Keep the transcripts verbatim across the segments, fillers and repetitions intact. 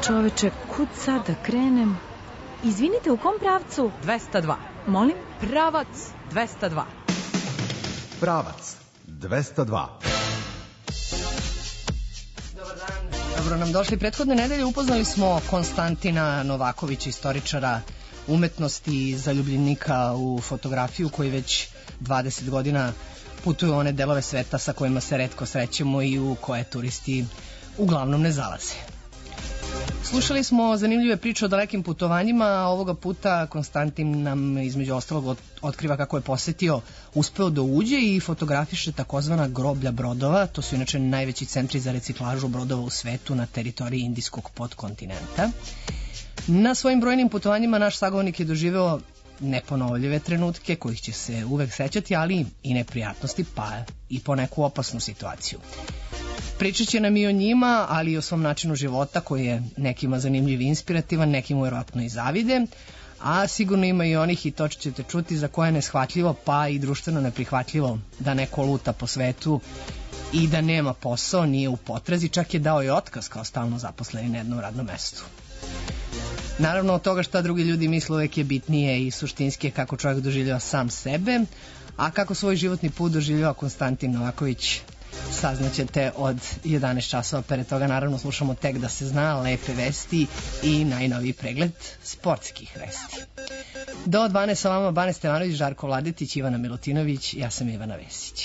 Čoveče, kud sad da krenem? Izvinite, u kom pravcu? dvesta dva. Molim? Pravac dvesta dva. Pravac dvesta dva. Dobar dan. Dobro nam došli. Prethodne nedelje upoznali smo Konstantina Novakovića, istoričara umetnosti i zaljubljenika u fotografiju, koji već dvadeset godina putuje u one delove sveta sa kojima se retko srećemo i u koje turisti uglavnom ne zalaze. Slušali smo zanimljive priče o dalekim putovanjima, a ovoga puta Konstantin nam između ostalog otkriva kako je posetio, uspeo da uđe i fotografiše takozvana groblja brodova. To su inače najveći centri za reciklažu brodova u svetu na teritoriji indijskog podkontinenta. Na svojim brojnim putovanjima naš sagovornik je doživeo neponovljive trenutke kojih će se uvek sećati, ali i neprijatnosti, pa i po neku opasnu situaciju. Pričat će nam i o njima, ali i o svom načinu života koji je nekima zanimljiv i inspirativan, nekim vjerojatno i zavide, a sigurno ima i onih, i to ćete čuti, za koje je neshvatljivo pa i društveno neprihvatljivo da neko luta po svetu i da nema posao, nije u potrazi, čak je dao i otkaz kao stalno zaposleni na jednom radnom mestu. Naravno, od toga šta drugi ljudi misle uvek je bitnije i suštinske kako čovjek doživljava sam sebe, a kako svoj životni put doživljava Konstantin Novaković saznaćete od jedanaest časova. Pre toga naravno slušamo Tek da se zna, lepe vesti i najnoviji pregled sportskih vesti. Do dvanaest sa vama Bane Stevanović, Žarko Vladetić, Ivana Milutinović, ja sam Ivana Vesić.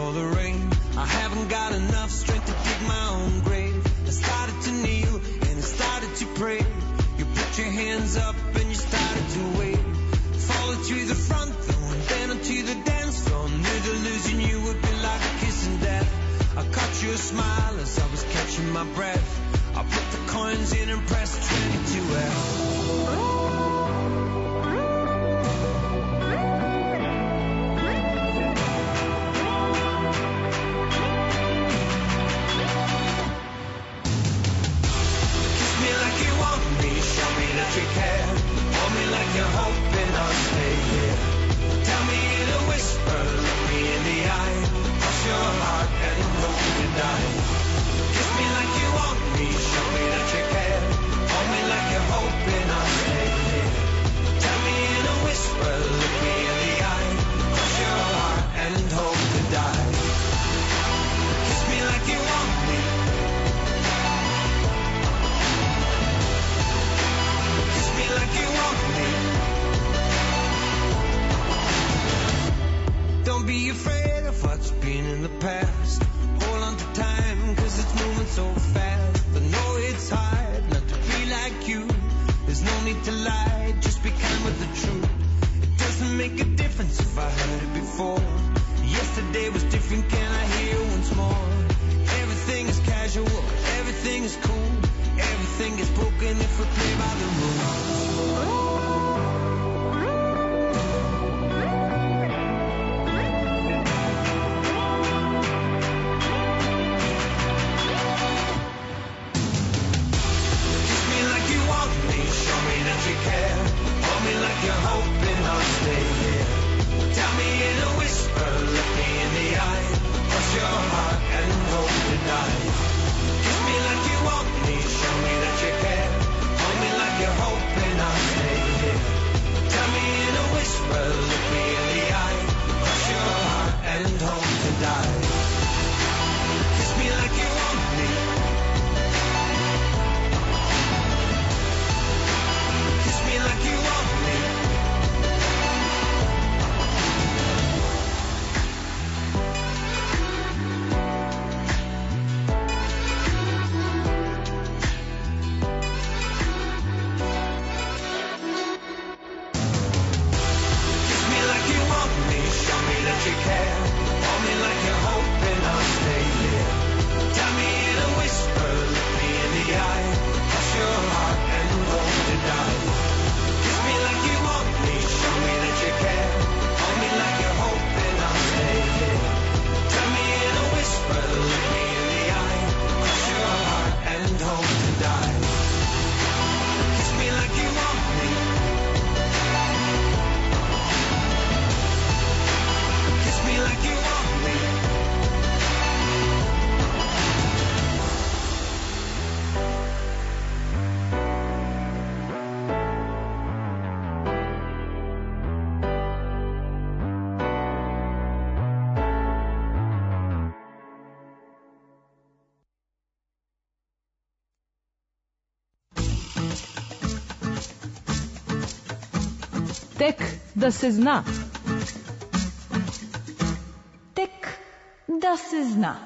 for the rain. I haven't got enough strength to dig my own grave. I started to kneel and I started to pray. You put your hands up and you started to wave. Followed through the front door and then onto the dance floor. Knew that losing you would be like a kiss in death. I caught your smile as I was catching my breath. I put the coins in and pressed twenty-two F. You care, hold me like you're hoping I'll stay here. Tell me in a whisper, look me in the eye. Cross your heart and hope to die. Kiss me like you want me, show me that you care. Hold me like you're hoping I'll stay here. Tell me in a whisper, look me in the eye. Cross your heart and hope to die. Kiss me like you want me. Like you want me. Don't be afraid of what's been in the past. Hold on to time, cause it's moving so fast. I know it's hard not to be like you. There's no need to lie, just be kind with the truth. It doesn't make a difference if I heard it before. Yesterday was different, can I hear once more? Everything is casual, everything is cool. Everything is broken if we play by the rules. Kiss me like you want me, show me that you care. Hold me like you're hoping I'll stay here. Tell me in a whisper, look me in the eye. Cross your heart and hope to die. Kiss me like you want me, show me that you care. Hold me like you're hoping I'll stay here. Tell me in a whisper, look me in the eye. Cross your heart and hope to die. Kiss me like you want me. Kiss me like you want me. You care, hold me like you're hoping I'll stay here. Tell me in a whisper, look me in the eye. Cross your heart and hope to die. Kiss me like you want me, show me that you care. Hold me like you're hoping I'll stay here. Tell me in a whisper, look me in the eye. Cross your heart and hope to die. Kiss me like you want me. Like you want me. Tek da se zna. Da se zna.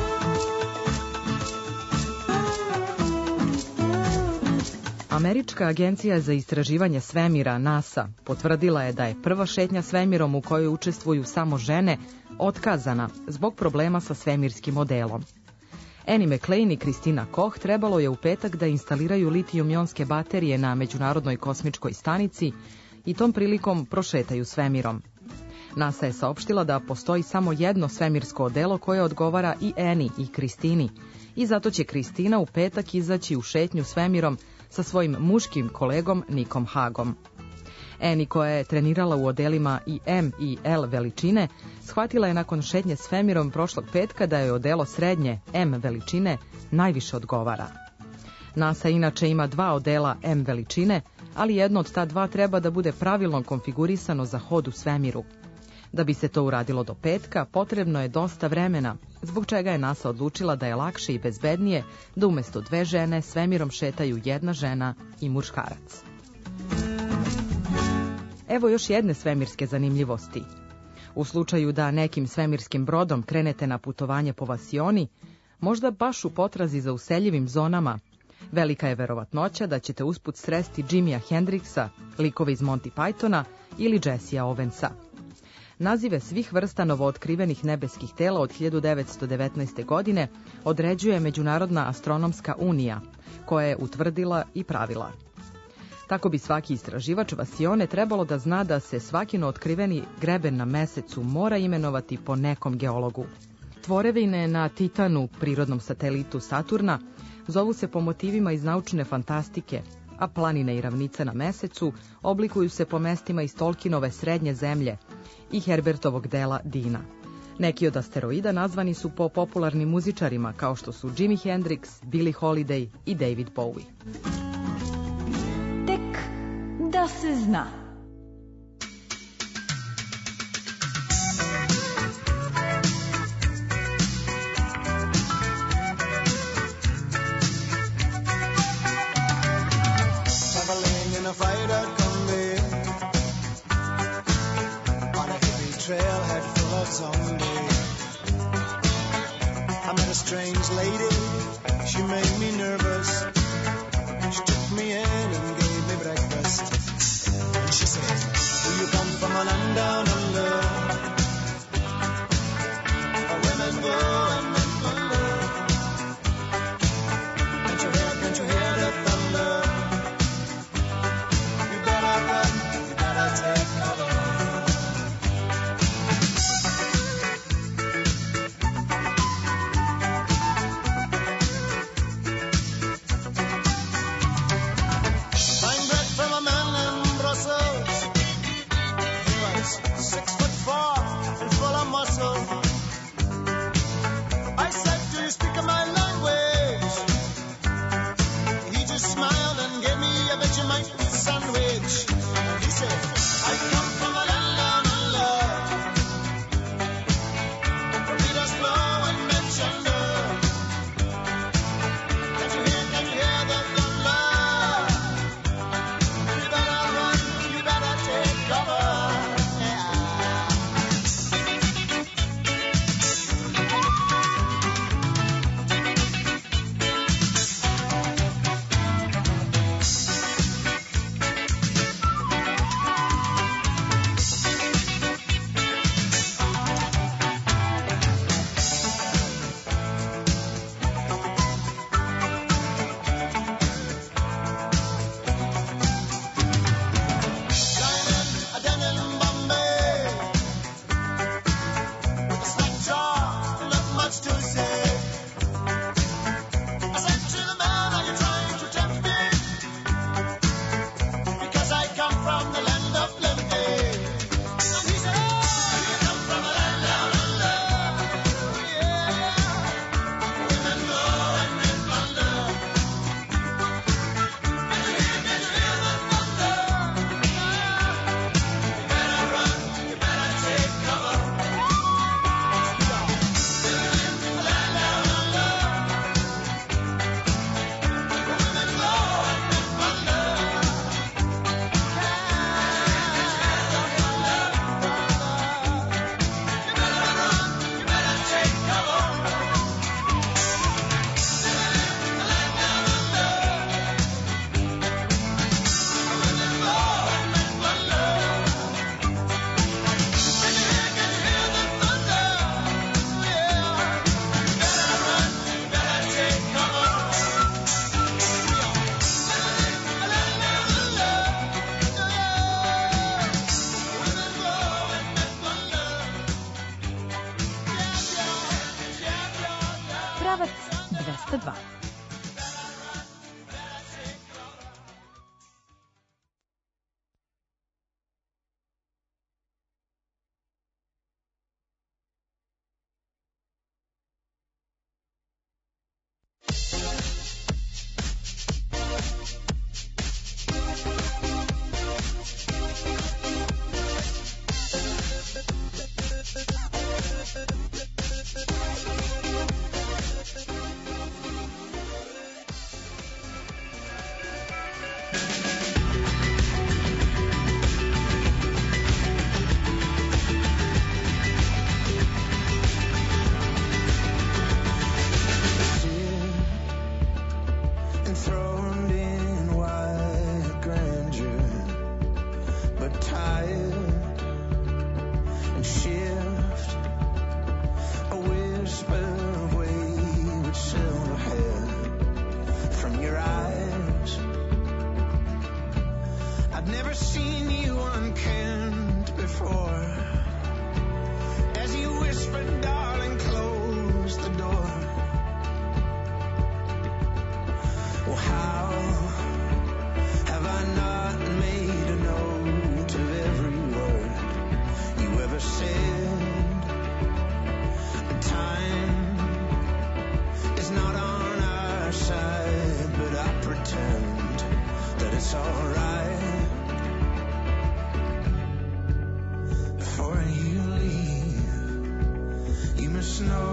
Američka agencija za istraživanje svemira NASA potvrdila je da je prva šetnja svemirom u kojoj učestvuju samo žene otkazana zbog problema sa svemirskim modelom. Annie McLean i Kristina Koch trebalo je u petak da instaliraju litijum-ionske baterije na Međunarodnoj kosmičkoj stanici i tom prilikom prošetaju svemirom. NASA je saopštila da postoji samo jedno svemirsko odelo koje odgovara i Annie i Kristini i zato će Kristina u petak izaći u šetnju svemirom sa svojim muškim kolegom Nickom Hagom. Annie, koja je trenirala u odelima i M i L veličine, shvatila je nakon šetnje svemirom prošlog petka da je odelo srednje M veličine najviše odgovara. NASA inače ima dva odela M veličine, ali jedno od ta dva treba da bude pravilno konfigurisano za hod u svemiru. Da bi se to uradilo do petka, potrebno je dosta vremena, zbog čega je NASA odlučila da je lakše i bezbednije da umjesto dve žene svemirom šetaju jedna žena i muškarac. Evo još jedne svemirske zanimljivosti. U slučaju da nekim svemirskim brodom krenete na putovanje po vasioni, možda baš u potrazi za useljivim zonama, velika je verovatnoća da ćete usput sresti Jimija Hendrixa, likove iz Monty Pythona ili Jessea Owensa. Nazive svih vrsta novootkrivenih nebeskih tela od hiljadu devetsto devetnaeste. godine određuje Međunarodna astronomska unija, koja je utvrdila i pravila. Tako bi svaki istraživač vasione trebalo da zna da se svaki nootkriveni greben na mesecu mora imenovati po nekom geologu. Tvorevine na Titanu, prirodnom satelitu Saturna, zovu se po motivima iz naučne fantastike, a planine i ravnice na mesecu oblikuju se po mestima iz Tolkienove Srednje zemlje i Herbertovog dela Dina. Neki od asteroida nazvani su po popularnim muzičarima kao što su Jimi Hendrix, Billie Holiday i David Bowie. Tek da se zna. Traveling in a freighter combi on a hippie trailhead full of zombies. I met a strange lady, she made me nervous. She took me in and gave me breakfast. And she said, do you come from a land down under, where women go and men wonder? Can't you hear, can't you hear the thunder? You better run, you better take cover. dvesta dva.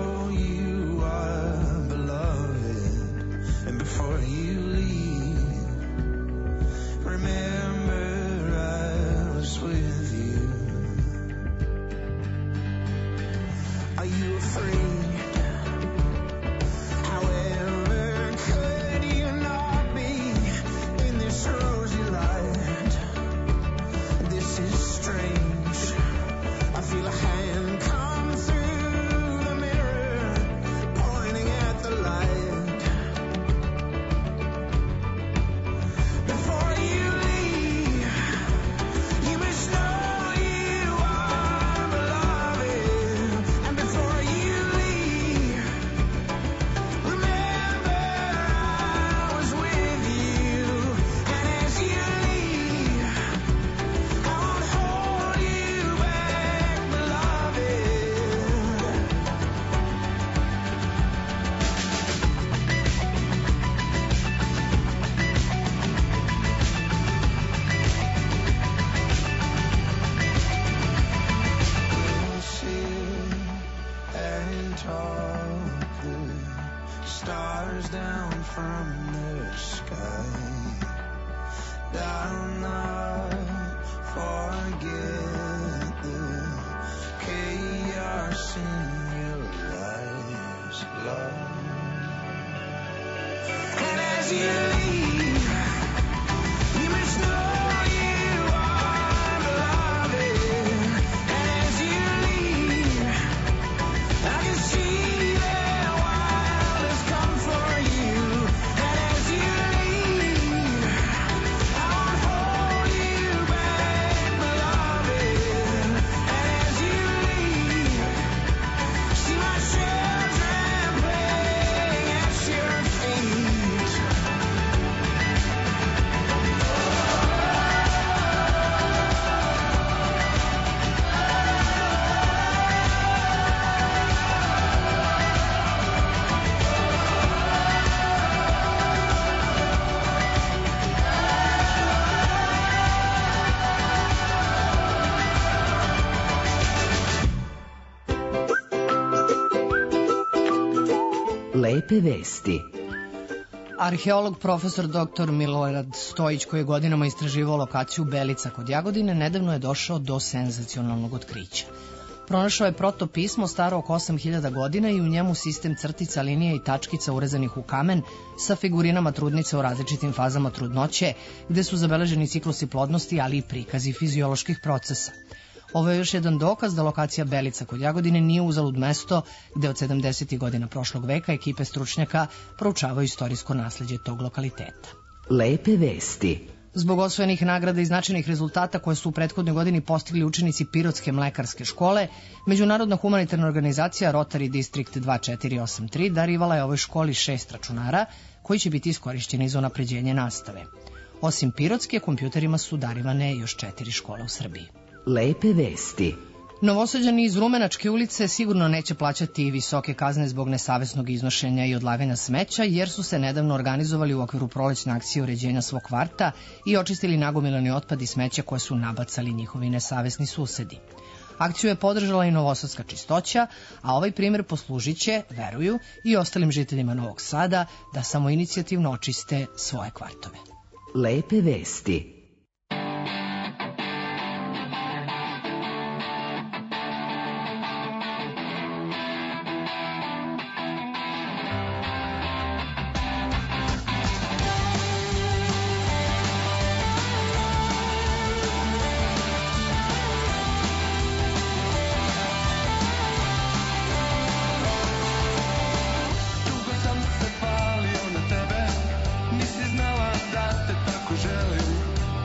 you are beloved, and before you leave, remember I was with you. Are you afraid? However, could you not be in this rosy light? This is strange. I feel a hand come through the mirror, pointing at the light. Before you leave, you must know you are beloved. And before you leave, remember I was with you. And as you leave, I won't hold you back, beloved. We'll sit and talk, the stars down from the sky. I'll not forget the chaos in your eyes, love. And as you leave, you must know you are beloved. And as you leave, I can see their wild has come for you. And as you leave, I won't hold you back, beloved. And as you leave, see my children playing at your feet. Lepe vesti. Arheolog profesor doktor Milorad Stojić, koji je godinama istraživao lokaciju Belica kod Jagodine, nedavno je došao do senzacionalnog otkrića. Pronašao je protopismo staro oko osam hiljada godina i u njemu sistem crtica, linija i tačkica urezanih u kamen sa figurinama trudnica u različitim fazama trudnoće, gde su zabeleženi ciklusi plodnosti, ali i prikazi fizioloških procesa. Ovo je još jedan dokaz da lokacija Belica kod Jagodine nije uzalud mesto gde od sedamdesetih godina prošlog veka ekipe stručnjaka proučavaju istorijsko nasleđe tog lokaliteta. Lepe vesti. Zbog osvojenih nagrada i značajnih rezultata koje su u prethodnoj godini postigli učenici Pirotske mlekarske škole, Međunarodna humanitarna organizacija Rotary District dva četiri osam tri darivala je ovoj školi šest računara koji će biti iskorišćeni za unapređenje nastave. Osim Pirotske, kompjuterima su darivane još četiri škole u Srbiji. Lepe vesti. Novosađani iz Rumenačke ulice sigurno neće plaćati visoke kazne zbog nesavesnog iznošenja i odlaganja smeća, jer su se nedavno organizovali u okviru prolećne akcije uređenja svog kvarta i očistili nagomilani otpad i smeće koje su nabacali njihovi nesavesni susedi. Akciju je podržala i Novosadska čistoća, a ovaj primjer poslužit će, veruju, i ostalim žiteljima Novog Sada da samoinicijativno očiste svoje kvartove. Lepe vesti. Dugo sam se palio na tebe, nisi znala da te tako želim.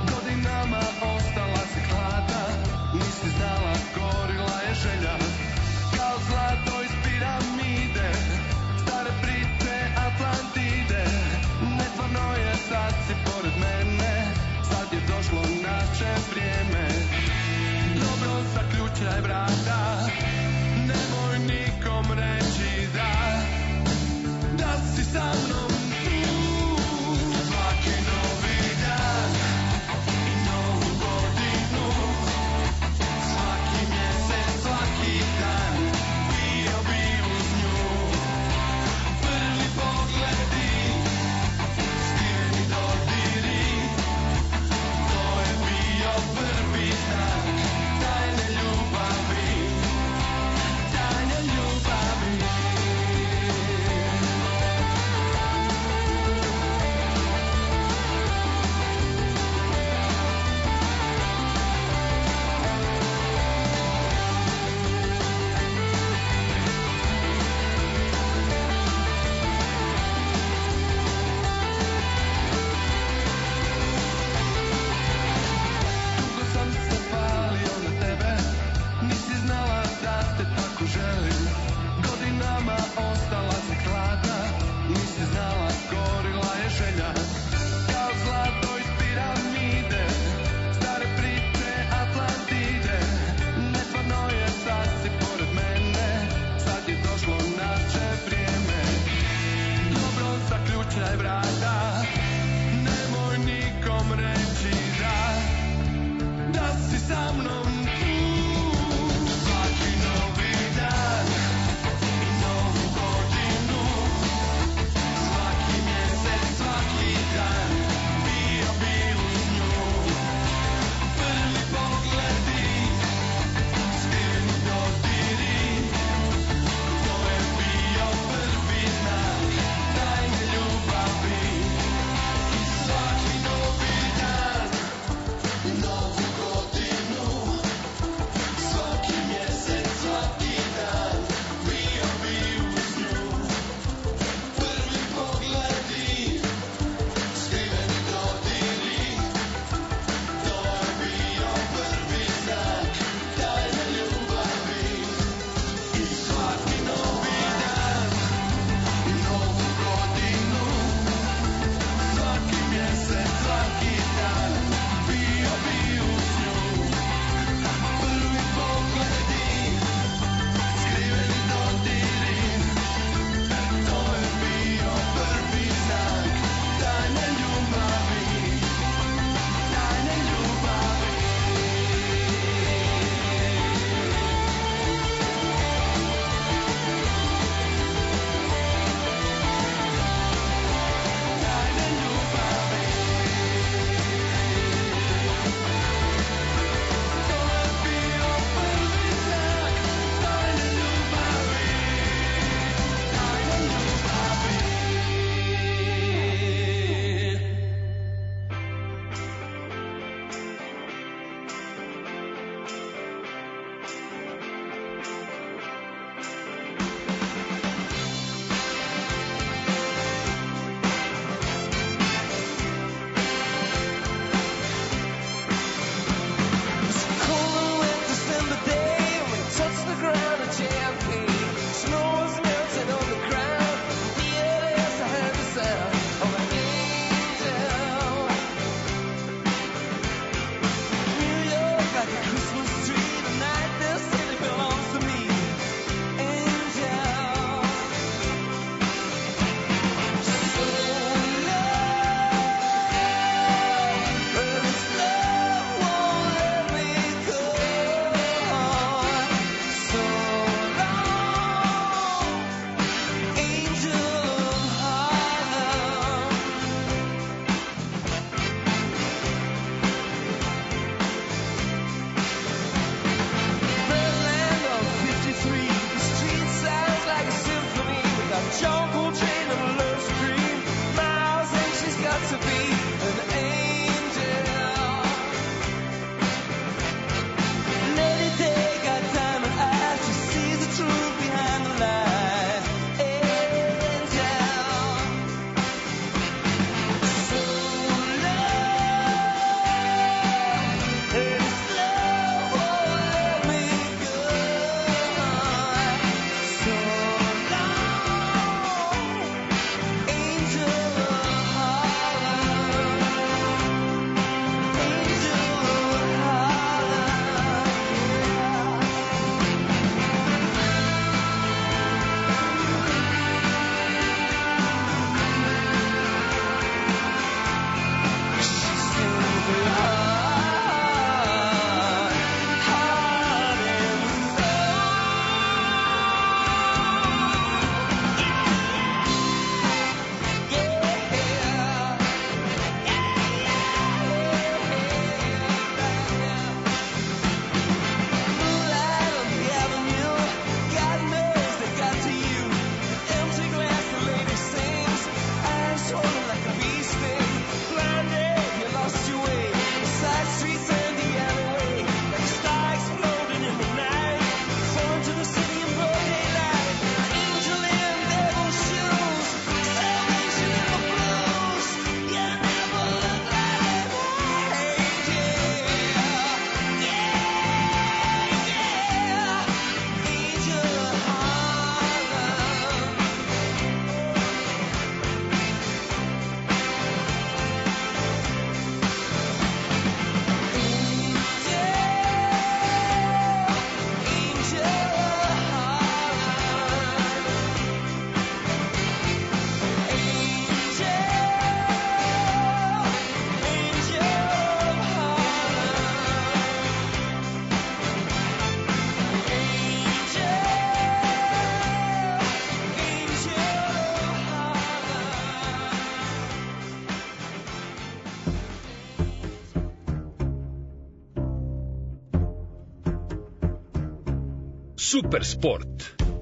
Super sport.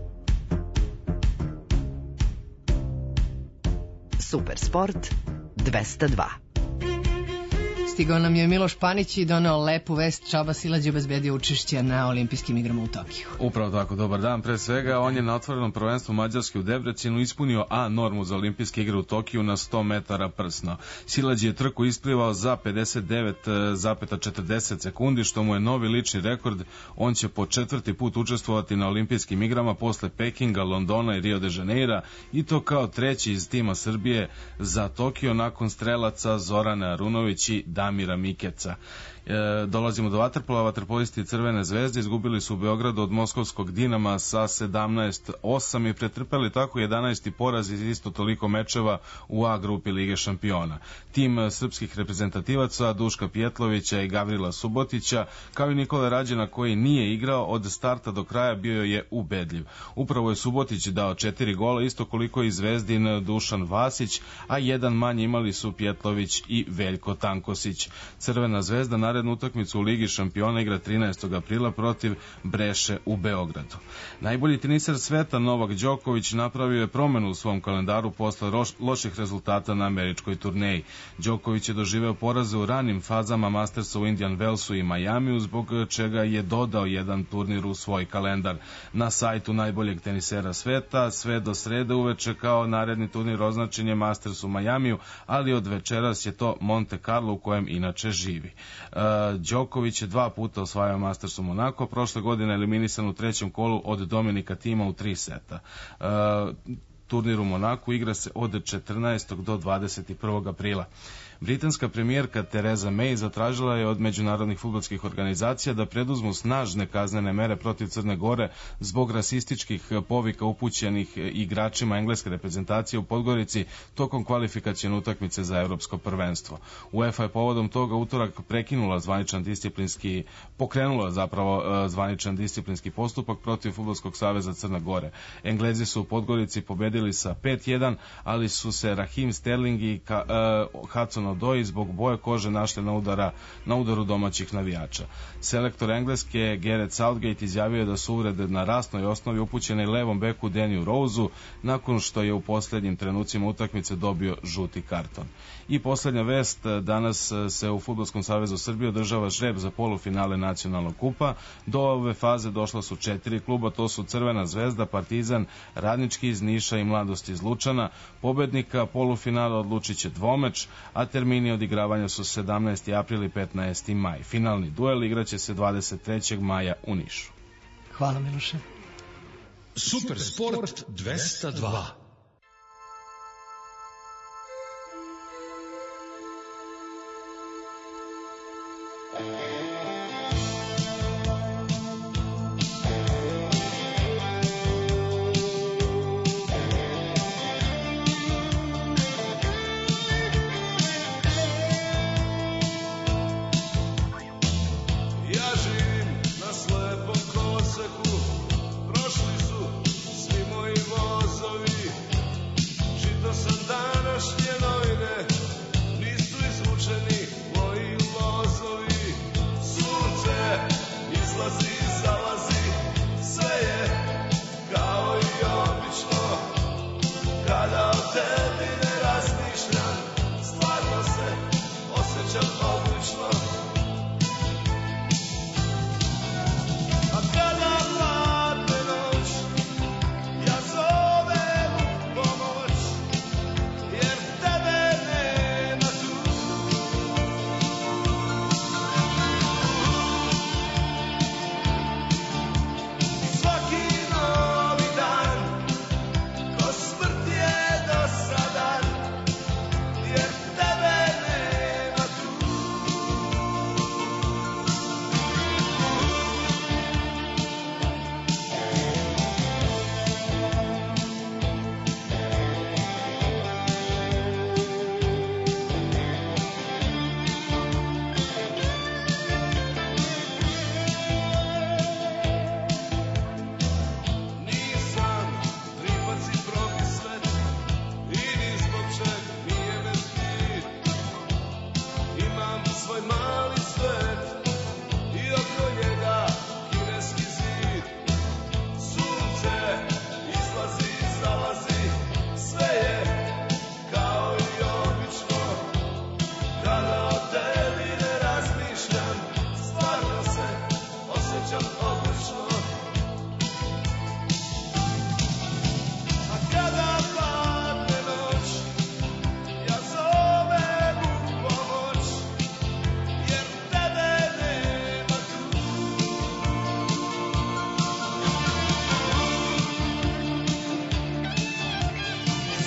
Super sport dvesta dva. Stigao nam je Miloš Panić i doneo lepu vest. Čaba Silađ je obezbedio učešće na olimpijskim igrama u Tokiju. Upravo tako, dobar dan. Pre svega, on je na otvorenom prvenstvu Mađarske u Debrecinu ispunio A normu za olimpijske igre u Tokiju na sto metara prsno. Silađ je trku isplivao za pedeset devet zarez četrdeset sekundi, što mu je novi lični rekord. On će po četvrti put učestvovati na olimpijskim igrama posle Pekinga, Londona i Rio de Janeira, i to kao treći iz tima Srbije za Tokio nakon strelaca Zorana Arunović i Damira Mikeca. E, dolazimo do vaterpola. Vaterpolisti Crvene zvezde izgubili su u Beogradu od moskovskog Dinama sa sedamnaest osam i pretrpeli tako jedanaesti poraz iz isto toliko mečeva u A grupi Lige šampiona. Tim srpskih reprezentativaca Duška Pjetlovića i Gavrila Subotića, kao i Nikola Rađena koji nije igrao od starta do kraja, bio je ubedljiv. Upravo je Subotić dao četiri gola, isto koliko i Zvezdin Dušan Vasić, a jedan manje imali su Pjetlović i Veljko Tankosić. Crvena zvezda narednu utakmicu u Ligi šampiona igra trinaestog aprila protiv Breše u Beogradu. Najbolji teniser sveta Novak Đoković napravio je promenu u svom kalendaru posle roš, loših rezultata na američkoj turneji. Đoković je doživeo poraze u ranim fazama Mastersa u Indian Wellsu i Majamiju, zbog čega je dodao jedan turnir u svoj kalendar. Na sajtu najboljeg tenisera sveta sve do srede uveče kao naredni turnir označen je Masters u Majamiju, ali od večeras je to Monte Carlo u kojem inače živi. Đoković je dva puta osvajao Masters u Monako, prošle godine eliminisan u trećem kolu od Dominika Tima u tri seta. Turnir u Monaku igra se od četrnaestog do dvadeset prvog aprila. Britanska premijerka Theresa May zatražila je od međunarodnih fudbalskih organizacija da preduzmu snažne kaznene mere protiv Crne Gore zbog rasističkih povika upućenih igračima engleske reprezentacije u Podgorici tokom kvalifikacione utakmice za evropsko prvenstvo. UEFA je povodom toga utorak prekinula zvaničan disciplinski, pokrenula zapravo zvaničan disciplinski postupak protiv Fudbalskog saveza Crne Gore. Englezi su u Podgorici pobedili sa pet jedan, ali su se Raheem Sterling i uh, Hudson Odoi zbog boje kože našli na, udara, na udaru domaćih navijača. Selektor Engleske Gareth Southgate izjavio je da su uvrede na rasnoj osnovi upućene levom beku Danny Roseu nakon što je u posljednjim trenucima utakmice dobio žuti karton. I posljednja vest, danas se u Fudbalskom savezu Srbije održava žreb za polufinale nacionalnog kupa. Do ove faze došla su četiri kluba, to su Crvena zvezda, Partizan, Radnički iz Niša i Mladost iz Lučana. Pobednika polufinala odlučit će dvomeč, a termini odigravanja su sedamnaesti april i petnaesti maj. Finalni duel igraće se dvadeset trećeg maja u Nišu. Hvala, Miloše. Super sport dvesta dva. Današnje novine nisu izvučeni moji lozovi.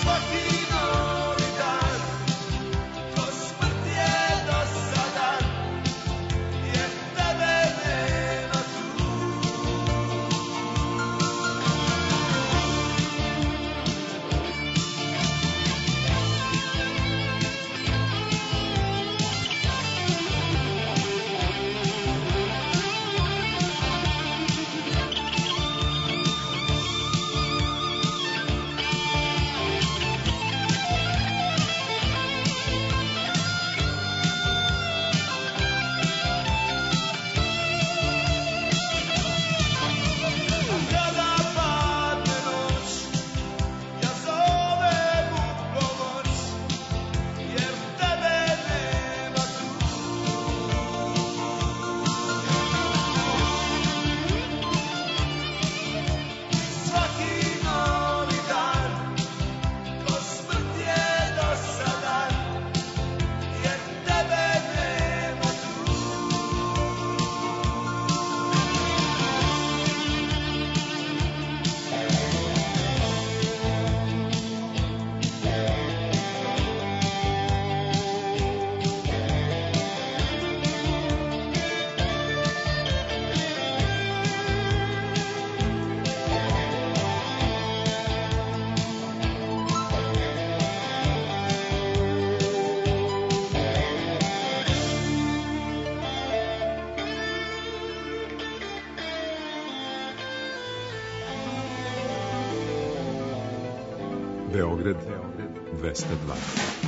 Beograd dvesta dva.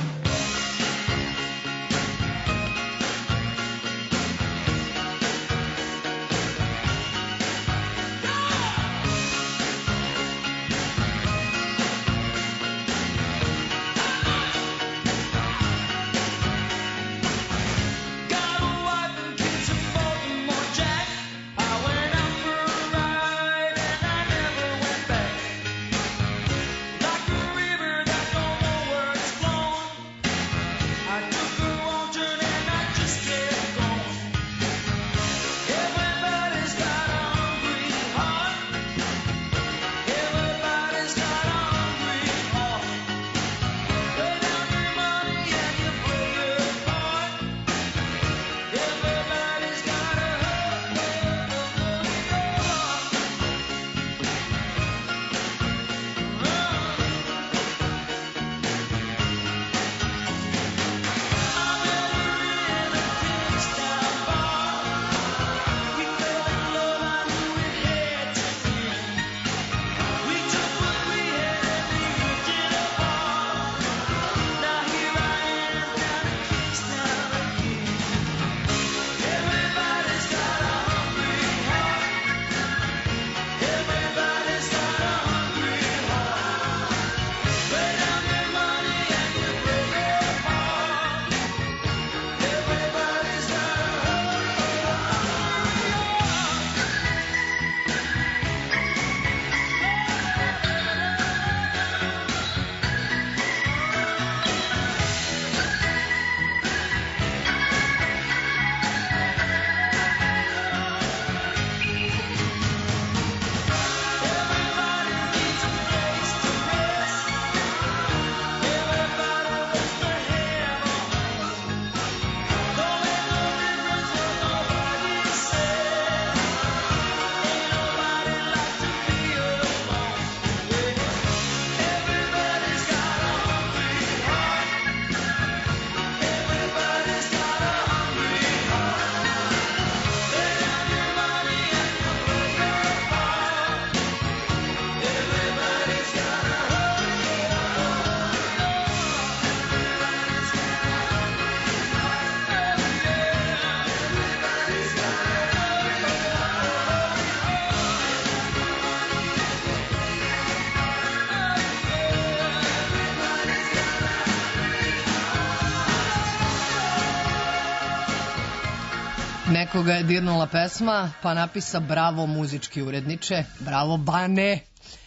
Nekoga je dirnula pesma, pa napisa bravo muzički uredniče, bravo Bane.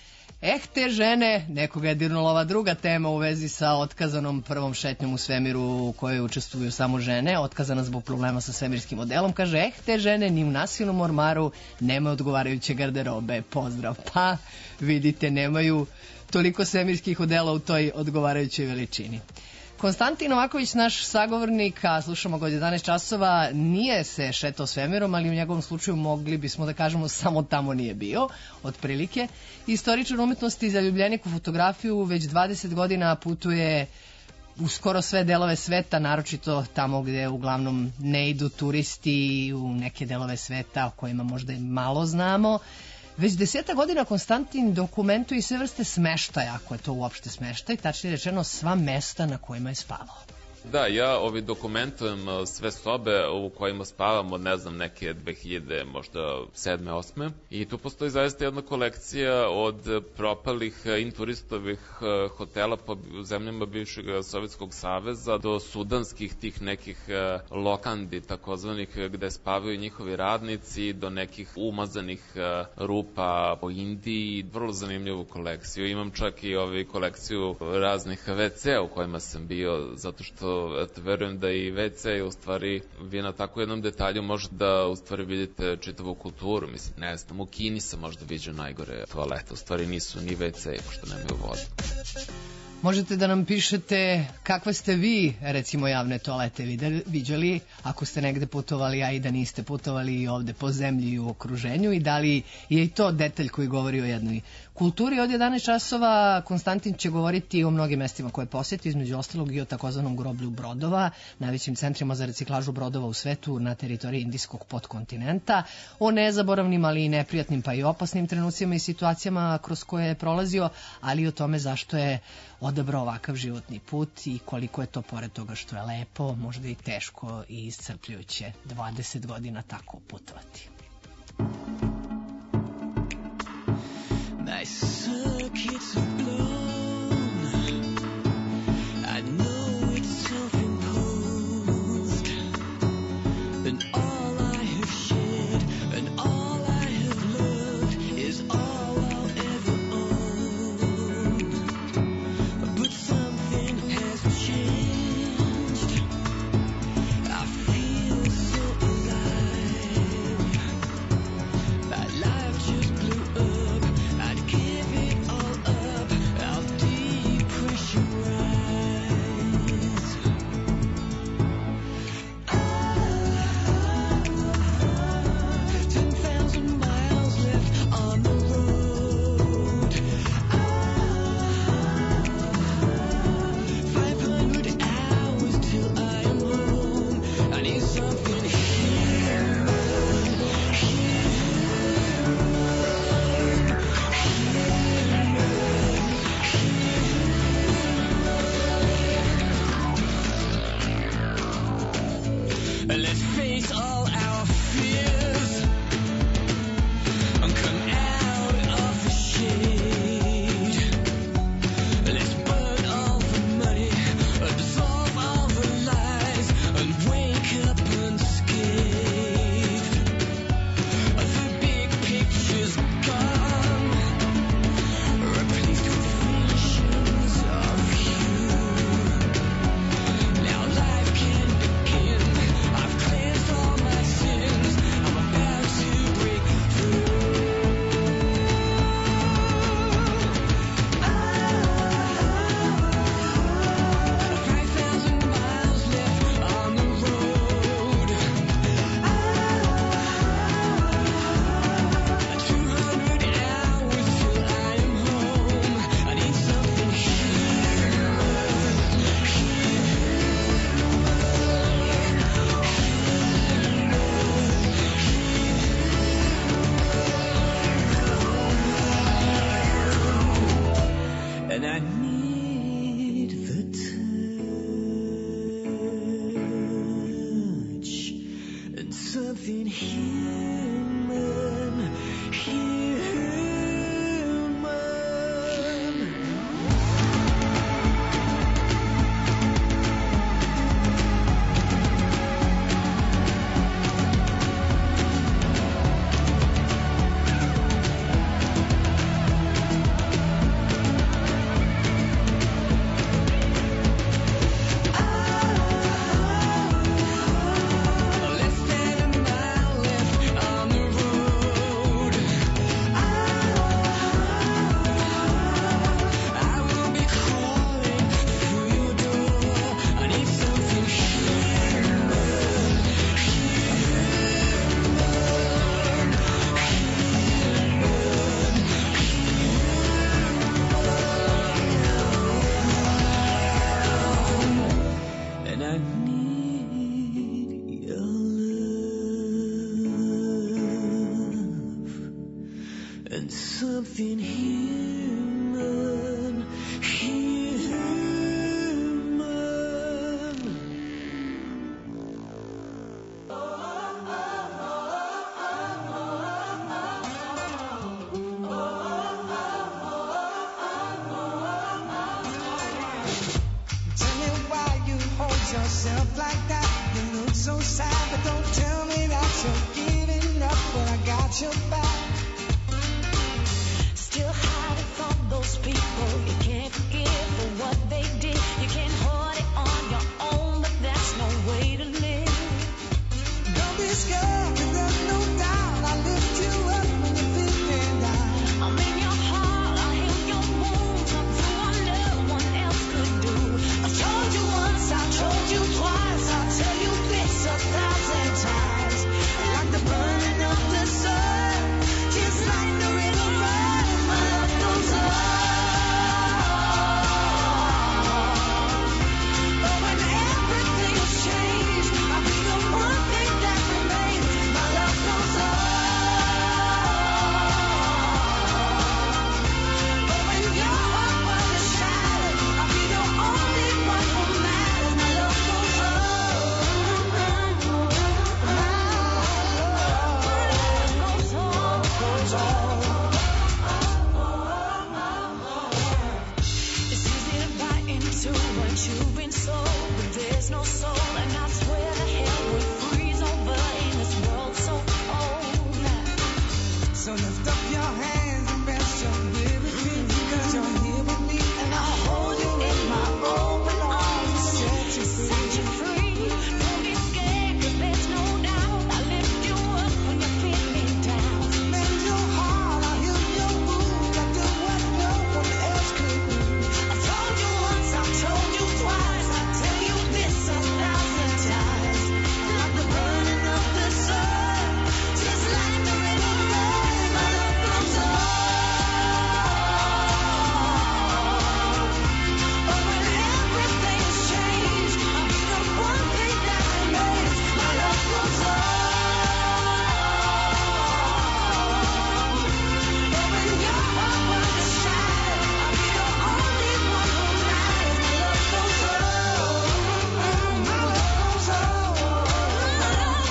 Eh, te žene, nekoga je dirnula ova druga tema u vezi sa otkazanom prvom šetnjom u svemiru u kojoj učestvuju samo žene, otkazana zbog problema sa svemirskim modelom, kaže, eh, te žene ni u nasilnom ormaru nema odgovarajuće garderobe, pozdrav. Pa, vidite, nemaju toliko svemirskih odela u toj odgovarajućoj veličini. Konstantin Novaković, naš sagovornik, a slušamo ga od jedanaest časova, nije se šetao svemirom, ali u njegovom slučaju mogli bismo da kažemo samo tamo nije bio, otprilike. Istoričar umetnosti i zaljubljenik u fotografiju već dvadeset godina putuje u skoro sve delove sveta, naročito tamo gde uglavnom ne idu turisti, u neke delove sveta o kojima možda i malo znamo. Već deseta godina Konstantin dokumentuje i sve vrste smeštaja, ako je to uopšte smeštaj, tačnije rečeno sva mesta na kojima je spavao. Da, ja ovi dokumentujem sve sobe u kojima spavam od, ne znam, neke dve hiljade, možda sedme, osme. I tu postoji zaista jedna kolekcija od propalih inturistovih hotela po zemljama bivšeg Sovjetskog saveza do sudanskih tih nekih lokandi, takozvanih, gde spavaju njihovi radnici, do nekih umazanih rupa po Indiji. Vrlo zanimljivu kolekciju. Imam čak i ovi kolekciju raznih ve ce u kojima sam bio, zato što eto, verujem da i ve ce u stvari vi na tako jednom detalju možete da u stvari vidite čitavu kulturu. Mislim, ne znam, u Kini sam možda viđao najgore toalete, u stvari nisu ni ve ce, pošto nemaju vodu. Možete da nam pišete kakve ste vi, recimo, javne toalete viđali, ako ste negde putovali, a i da niste putovali i ovde po zemlji i u okruženju, i da li je i to detalj koji govori o jednoj kulturi. Od jedanaest časova Konstantin će govoriti o mnogim mestima koje posjeti, između ostalog i o takozvanom groblju brodova, najvećim centrima za reciklažu brodova u svetu na teritoriji indijskog podkontinenta, o nezaboravnim, ali i neprijatnim pa i opasnim trenucima i situacijama kroz koje je prolazio, ali i o tome zašto je odabrao ovakav životni put i koliko je to, pored toga što je lepo, možda i teško i iscrpljujuće dvadeset godina tako putovati. My circuits are blown. I know it's self-imposed. And all I have shared and all I have loved is all I'll ever own. But something has changed. I feel so alive. living human, human. Tell me why you hold yourself like that. You look so sad, but don't tell me that you're giving up when I got your back. Still hiding from those people you can't forgive for what they did. You can't hold it on your own, but that's no way to live. Don't be scared, 'cause there's no doubt I lift you up when you're feeling down. I'm in your heart, I heal your wounds. I'm through what no one else could do. I've told you once, I've told you twice. I'll tell you this a thousand times. Like the burning of the sun, just like the river run, my love goes on. But when everything has changed, I'll be the one thing that remains. My love goes on. But when your heart was shattered, I'll be the only one who matters. My love goes on. My love goes on. It's easy to buy into what you've been sold, but there's no soul, and I swear the hell would freeze over in this world so cold. So lift up your hands and rest your weary feet, 'cause you're here with me, and I'll hold you in my open arms and set you free. Set you free. Don't be scared, 'cause there's no doubt I lift you up when you're feeling down. Mend your heart, I'll heal your wounds. I do what no one else could do. I've told you once, I've told you twice. I'll tell you this a thousand times. Like the burning of the sun, just like the river run, my love goes on. But when everything's changed, I'll be the one thing that remains. My love goes on. But when your heart was shattered, I'll be the only one who matters. My love goes on. My love goes on. My love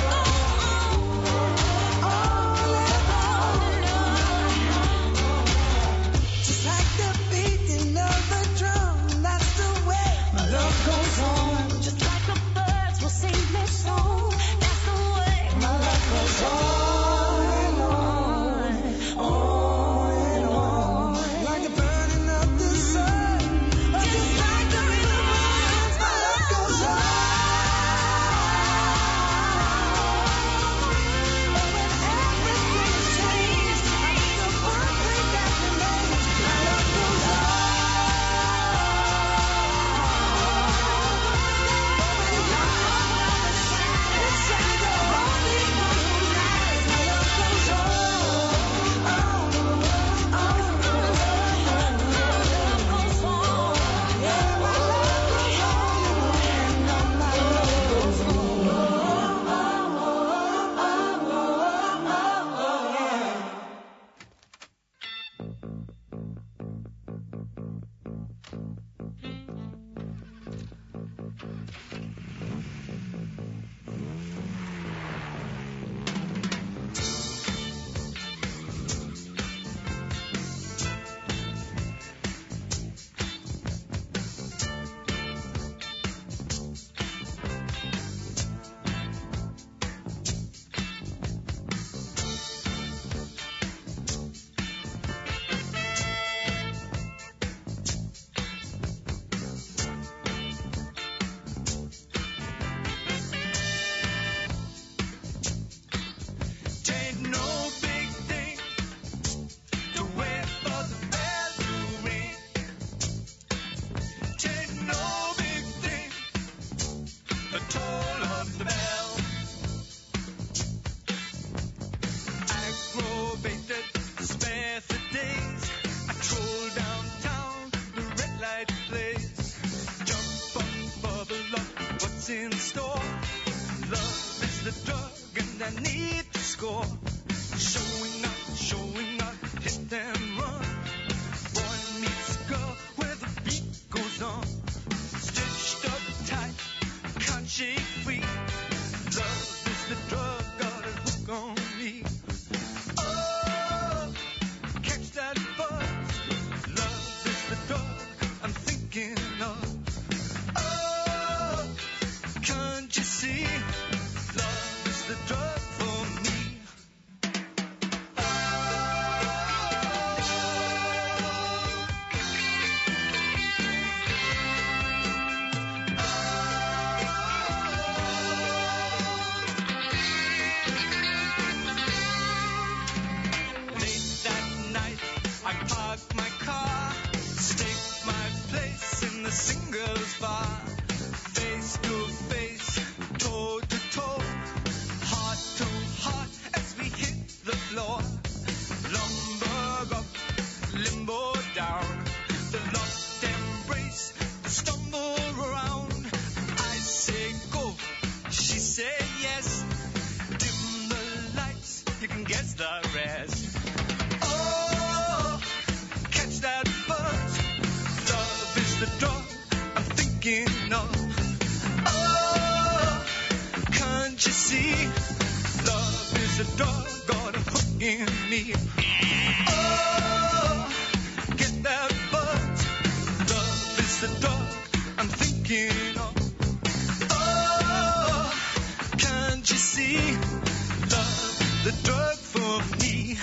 Just like the beating of a drum, that's the way my love goes on. Just like the birds will sing their song, that's the way my love goes on and on, on and on. Like the burning of the sun, Just like the river runs, my love goes on. but when everything's changed, I'll be the one thing that remains. My love goes on. But when your heart was shattered, it's like the only one who matters. My love goes on. Oh, oh, My love goes on. yeah, my love goes on. My love goes Ain't no big thing to wait for the bell to ring. Ain't no big thing the toll of the bell. Aggravated, spare the days. I troll downtown, the red light plays. Jump on, bubble up, what's in store? Love is the drug and I need to score. Showing up, showing up, hit and run. thinking of. Oh, can't you see? Love is the drug for me. Singles bar, face to face, toe to toe, heart to heart as we hit the floor. Lumber up, limbo down, the locked embrace, the stumble around. I say go, she say yes. Dim the lights, you can guess the rest. Oh, catch that buzz. Love is the drug thinking of. Oh, can't you see? Love is a dog got a hook in me. Oh, get that buzz. Love is the dog I'm thinking of. Oh, can't you see? Love the drug for me.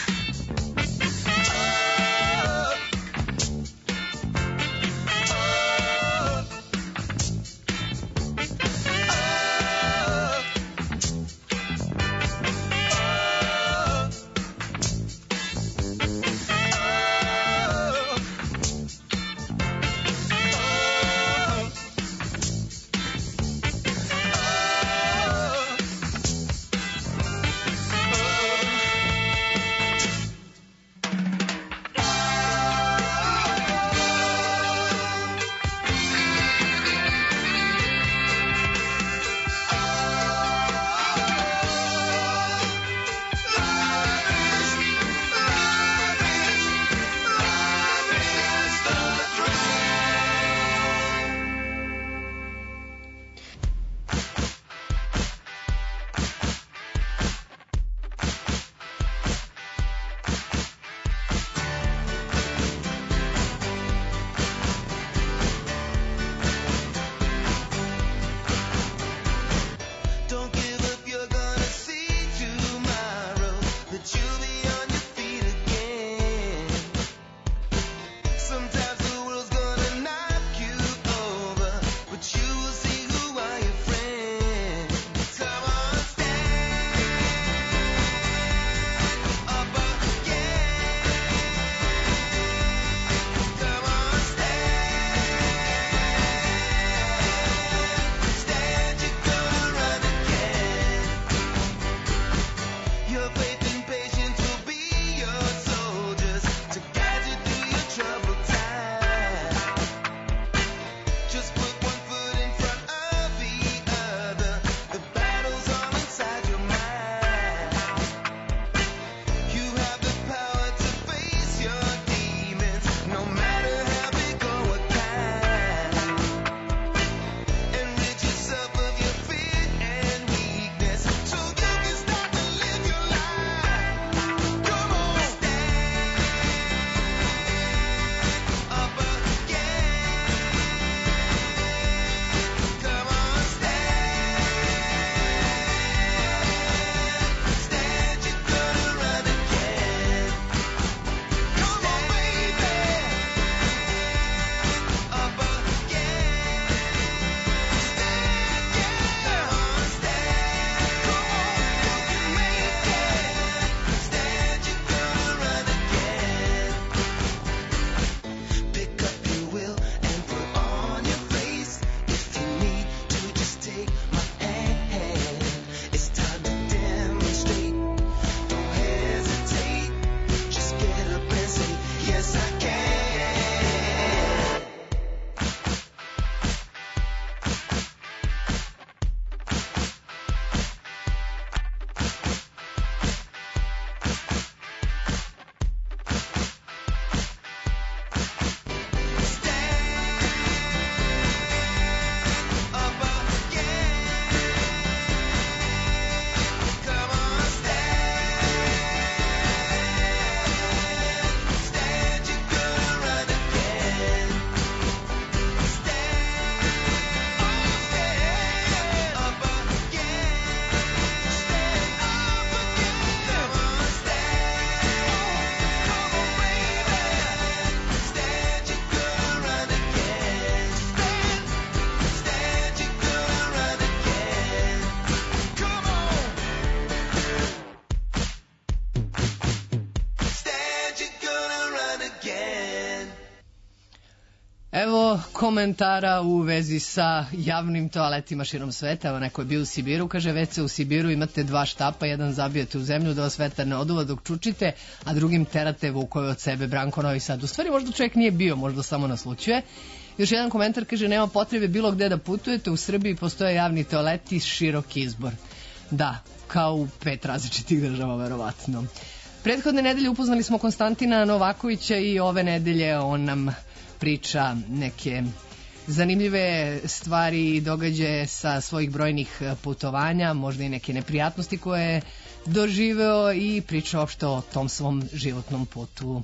komentara u vezi sa javnim toaletima širom sveta. Evo, neko je bio u Sibiru, kaže, već se u Sibiru imate dva štapa, jedan zabijete u zemlju da vas vetar ne oduva dok čučite, a drugim terate vukove od sebe. Branko, Novi Sad. U stvari, možda čovjek nije bio, možda samo naslučuje. Još jedan komentar kaže, nema potrebe bilo gde da putujete, u Srbiji postoje javni toaleti, širok izbor. Da, kao u pet različitih država, verovatno. Prethodne nedelje upoznali smo Konstantina Novakovića i ove nedelje on nam priča neke zanimljive stvari i događaje sa svojih brojnih putovanja, možda i neke neprijatnosti koje je doživeo i priča uopšte o tom svom životnom putu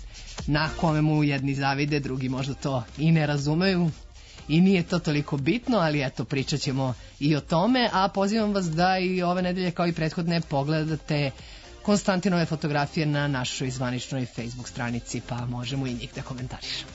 na kome mu jedni zavide, drugi možda to i ne razumeju i nije to toliko bitno, ali eto, pričat ćemo i o tome, a pozivam vas da i ove nedelje kao i prethodne pogledate Konstantinove fotografije na našoj zvaničnoj Facebook stranici, pa možemo i njih da komentarišemo.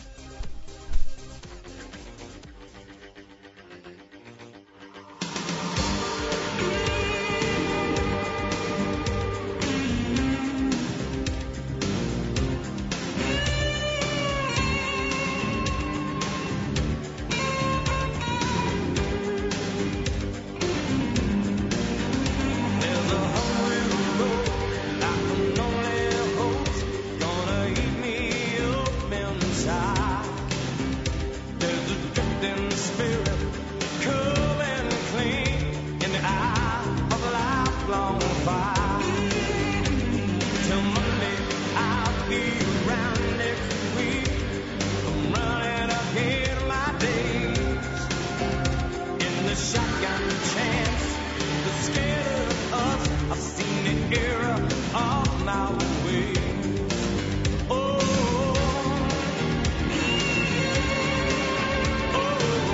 Oh,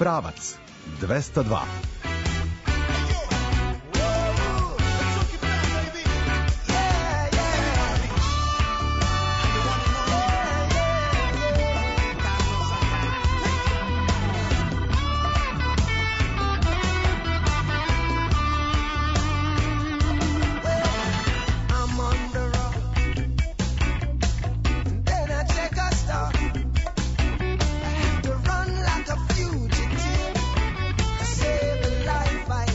Pravac dvesta dva. Save the life I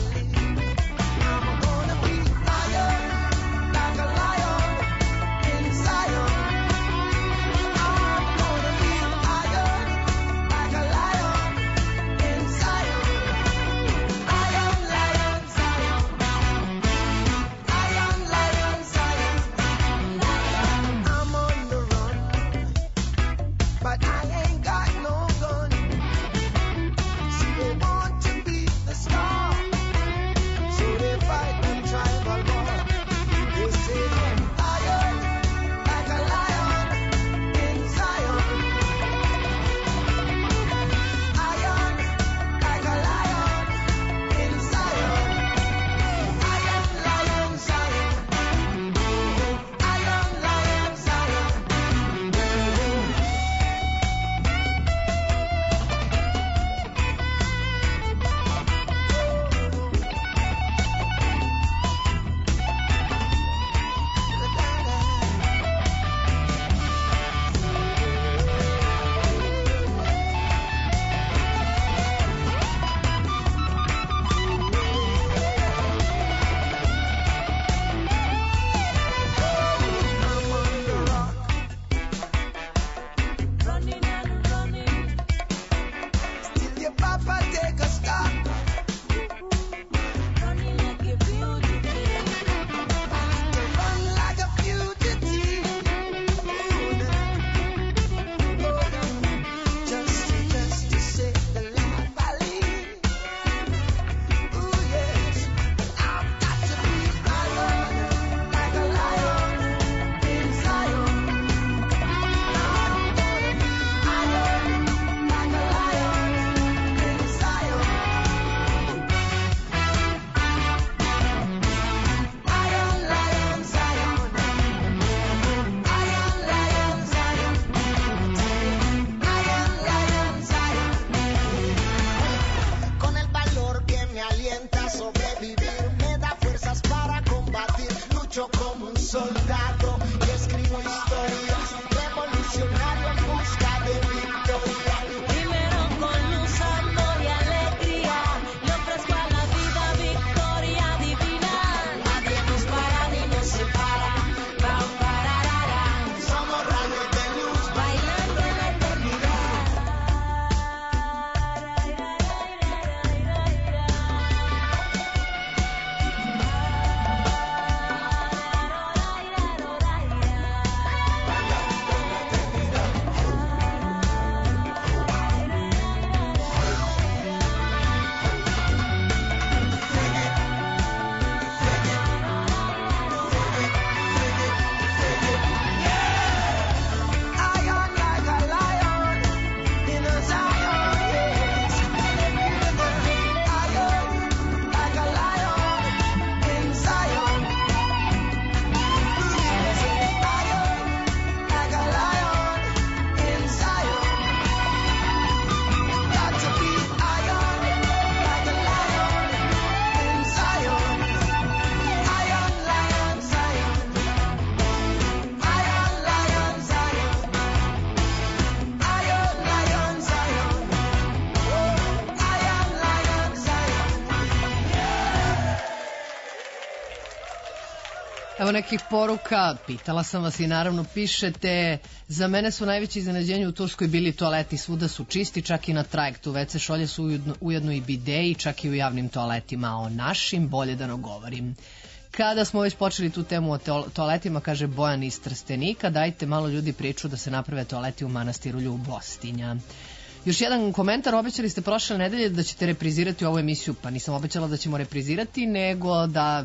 Evo nekih poruka, pitala sam vas i naravno pišete, za mene su najveće iznenađenje u Turskoj bili toaleti, svuda su čisti, čak i na trajektu, ve ce šolje su ujedno, ujedno i bideji, čak i u javnim toaletima, a o našim bolje da ne govorim. Kada smo već počeli tu temu o toaletima, kaže Bojan iz Trstenika, dajte malo ljudi priču da se naprave toaleti u manastiru Ljubostinja. Još jedan komentar, obećali ste prošle nedelje da ćete reprizirati ovu emisiju, pa nisam obećala da ćemo reprizirati, nego da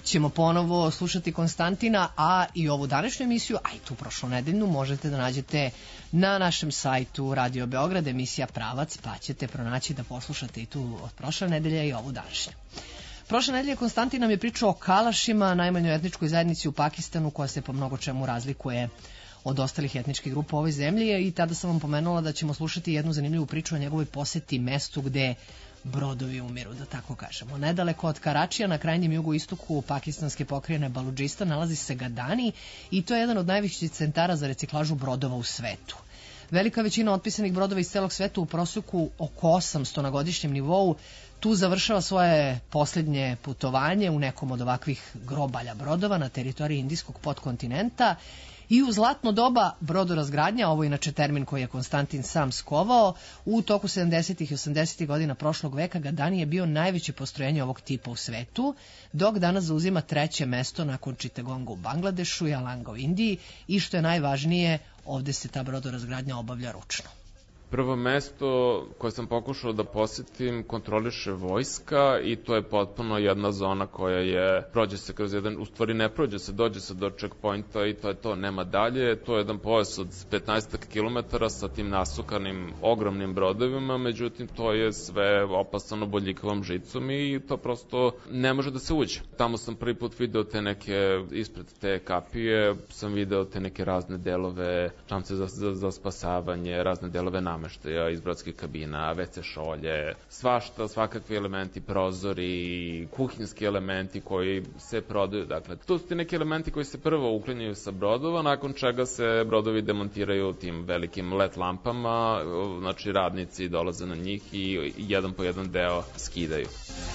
ćemo ponovo slušati Konstantina, a i ovu današnju emisiju, a i tu prošlonedeljnu možete da nađete na našem sajtu Radio Beograd, emisija Pravac, pa ćete pronaći da poslušate i tu od prošle nedelje i ovu današnju. Prošle nedelje Konstantin nam je pričao o Kalašima, najmanjoj etničkoj zajednici u Pakistanu, koja se po mnogo čemu razlikuje od ostalih etničkih grupa u ovoj zemlji, i tada sam vam pomenula da ćemo slušati jednu zanimljivu priču o njegovoj poseti mestu gde brodovi umiru, da tako kažemo. Nedaleko od Karačija, na krajnjem jugoistoku pakistanske pokrajine Baludžistan, nalazi se Gadani i to je jedan od najvećih centara za reciklažu brodova u svetu. Velika većina otpisanih brodova iz celog sveta, u proseku oko osamsto na godišnjem nivou, tu završava svoje posljednje putovanje u nekom od ovakvih grobalja brodova na teritoriji indijskog podkontinenta. I u zlatno doba brodorazgradnja, ovo je inače termin koji je Konstantin sam skovao, u toku sedamdesetih i osamdesetih godina prošlog veka Gadani je bio najveće postrojenje ovog tipa u svetu, dok danas zauzima treće mesto nakon Chittagonga u Bangladešu i Alanga u Indiji, i što je najvažnije, ovde se ta brodorazgradnja obavlja ručno. Prvo mesto koje sam pokušao da posetim kontroliše vojska i to je potpuno jedna zona koja je, prođe se kroz jedan, u stvari ne prođe se, dođe se do checkpointa i to je to, nema dalje. To je jedan pojas od petnaest kilometara sa tim nasukanim ogromnim brodovima, međutim to je sve opasano bodljikavom žicom i to prosto ne može da se uđe. Tamo sam prvi put video te neke, ispred te kapije sam video te neke razne delove, čamce za, za, za spasavanje, razne delove namještaja iz brodskih kabina, ve ce šolje, svašta, svakakvi elementi, prozori, kuhinjski elementi koji se prodaju. Dakle, to su ti neki elementi koji se prvo uklanjaju sa brodova, nakon čega se brodovi demontiraju tim velikim led lampama, znači radnici dolaze na njih i jedan po jedan deo skidaju.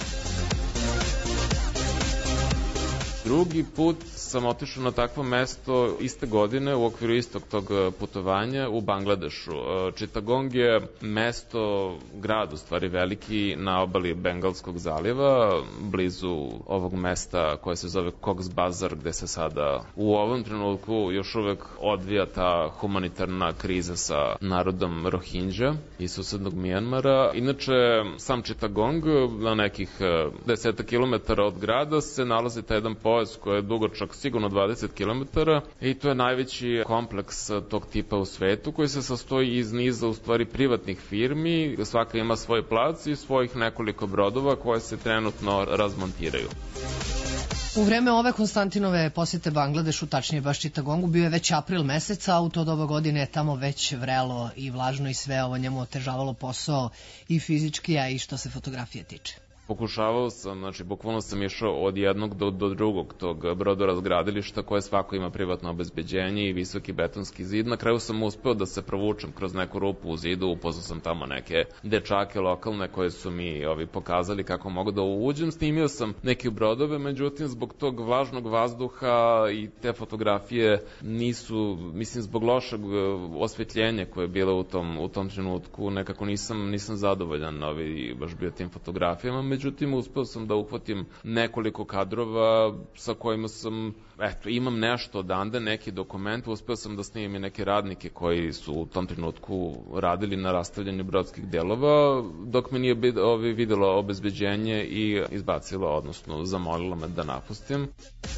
Drugi put sam otišao na takvo mesto iste godine u okviru istog tog putovanja u Bangladešu. Chittagong je mesto, grad u stvari veliki na obali Bengalskog zaliva, blizu ovog mesta koje se zove Cox's Bazar, gde se sada u ovom trenutku još uvek odvija ta humanitarna kriza sa narodom Rohingya iz susednog Mijanmara. Inače, sam Chittagong na nekih deseta kilometara od grada se nalazi taj jedan pojas koji je dugačak sigurno dvadeset kilometara i to je najveći kompleks tog tipa u svetu koji se sastoji iz niza u stvari privatnih firmi, svaka ima svoj plac i svojih nekoliko brodova koje se trenutno razmontiraju. U vreme ove Konstantinove posete Bangladešu, tačnije baš Chittagongu, bio je već april meseca, a u to doba godine je tamo već vrelo i vlažno i sve ovo njemu otežavalo posao i fizički, a i što se fotografije tiče. Pokušavao sam, znači bukvalno sam išao od jednog do, do drugog tog brodorazgradilišta koje svako ima privatno obezbeđenje i visoki betonski zid. Na kraju sam uspeo da se provučem kroz neku rupu u zidu, upoznao sam tamo neke dečake lokalne koje su mi ovi pokazali kako mogu da uđem. Snimio sam neke brodove, međutim zbog tog vlažnog vazduha i te fotografije nisu, mislim zbog lošeg osvetljenja koje je bilo u tom, u tom trenutku, nekako nisam, nisam zadovoljan ovi, baš bio tim fotografijama. Međutim, uspeo sam da uhvatim nekoliko kadrova sa kojima sam, eto, imam nešto odande, neki dokument, uspeo sam da snimim i neke radnike koji su u tom trenutku radili na rastavljanju brodskih delova, dok me nije ovi videlo obezbeđenje i izbacilo, odnosno zamolilo me da napustim.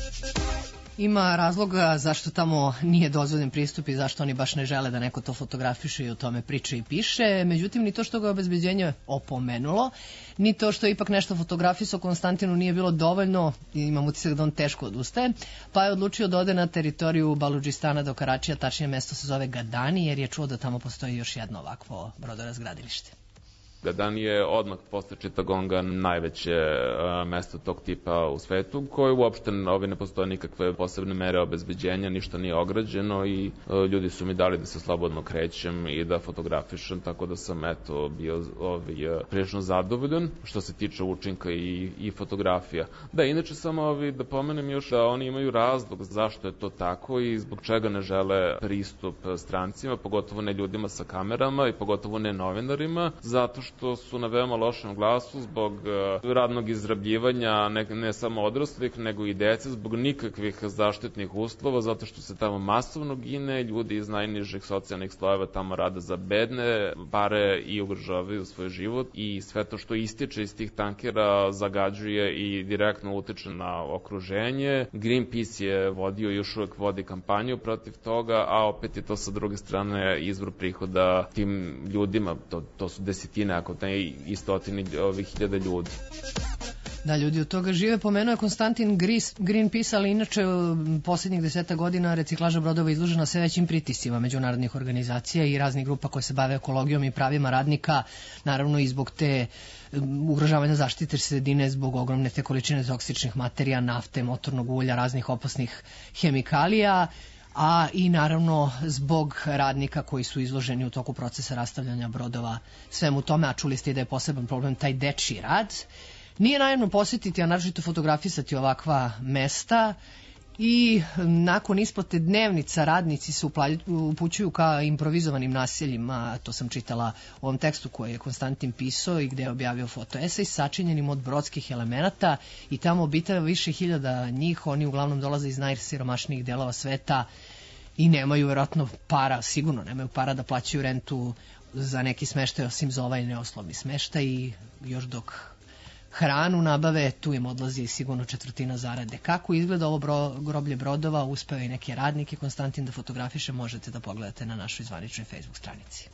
Ima razloga zašto tamo nije dozvoljen pristup i zašto oni baš ne žele da neko to fotografiše i o tome priča i piše. Međutim, ni to što ga je obezbeđenje opomenulo, ni to što je ipak nešto fotografisao Konstantinu nije bilo dovoljno, imam utisak da on teško odustaje, pa je odlučio da ode na teritoriju Baludžistana do Karačija, tačnije mesto se zove Gadani, jer je čuo da tamo postoji još jedno ovakvo brodorazgradilište. Gadani je odmah posle Chittagonga najveće uh, mesto tog tipa u svetu, koje uopšte ovi ne postoje nikakve posebne mere obezbeđenja, ništa nije ograđeno i uh, ljudi su mi dali da se slobodno krećem i da fotografišem, tako da sam eto bio ovi, uh, prilično zadovoljan što se tiče učinka i, i fotografija. Da, inače samo ovi, da pomenem još da oni imaju razlog zašto je to tako i zbog čega ne žele pristup strancima, pogotovo ne ljudima sa kamerama i pogotovo ne novinarima, zato što su na veoma lošem glasu zbog radnog izrabljivanja ne, ne samo odraslih, nego i dece, zbog nikakvih zaštitnih uslova, zato što se tamo masovno gine, ljudi iz najnižih socijalnih slojeva tamo rade za bedne pare i ugrožavaju svoj život i sve to što ističe iz tih tankera zagađuje i direktno utiče na okruženje. Greenpeace je vodio i još uvek vodi kampanju protiv toga, a opet je to sa druge strane izvor prihoda tim ljudima, to, to su desetine, ako ne i stotini ovih hiljada ljudi. Da, ljudi od toga žive. Pomenuo je Konstantin Gris, Greenpeace, ali inače posljednjih deseta godina reciklaža brodova izložena sve većim pritiscima međunarodnih organizacija i raznih grupa koje se bave ekologijom i pravima radnika, naravno i zbog te ugrožavanja zaštite sredine, zbog ogromne te količine toksičnih materija, nafte, motornog ulja, raznih opasnih hemikalija, a i naravno zbog radnika koji su izloženi u toku procesa rastavljanja brodova svemu tome, a čuli ste i da je poseban problem taj dečiji rad. Nije naivno posjetiti, a naročito fotografisati ovakva mesta i nakon isplate dnevnica radnici se upućuju ka improvizovanim naseljima, to sam čitala u ovom tekstu koji je Konstantin pisao i gde je objavio fotoesej sačinjenim od brodskih elemenata i tamo obitava više hiljada njih, oni uglavnom dolaze iz najsiromašnijih delova sveta i nemaju vjerojatno para, sigurno nemaju para da plaćaju rentu za neki smeštaj osim za ovaj neoslovni smeštaj i još dok hranu nabave, tu im odlazi sigurno četvrtina zarade. Kako izgleda ovo bro, groblje brodova, uspeo i neke radnike Konstantin da fotografiše, možete da pogledate na našoj zvaničnoj Facebook stranici.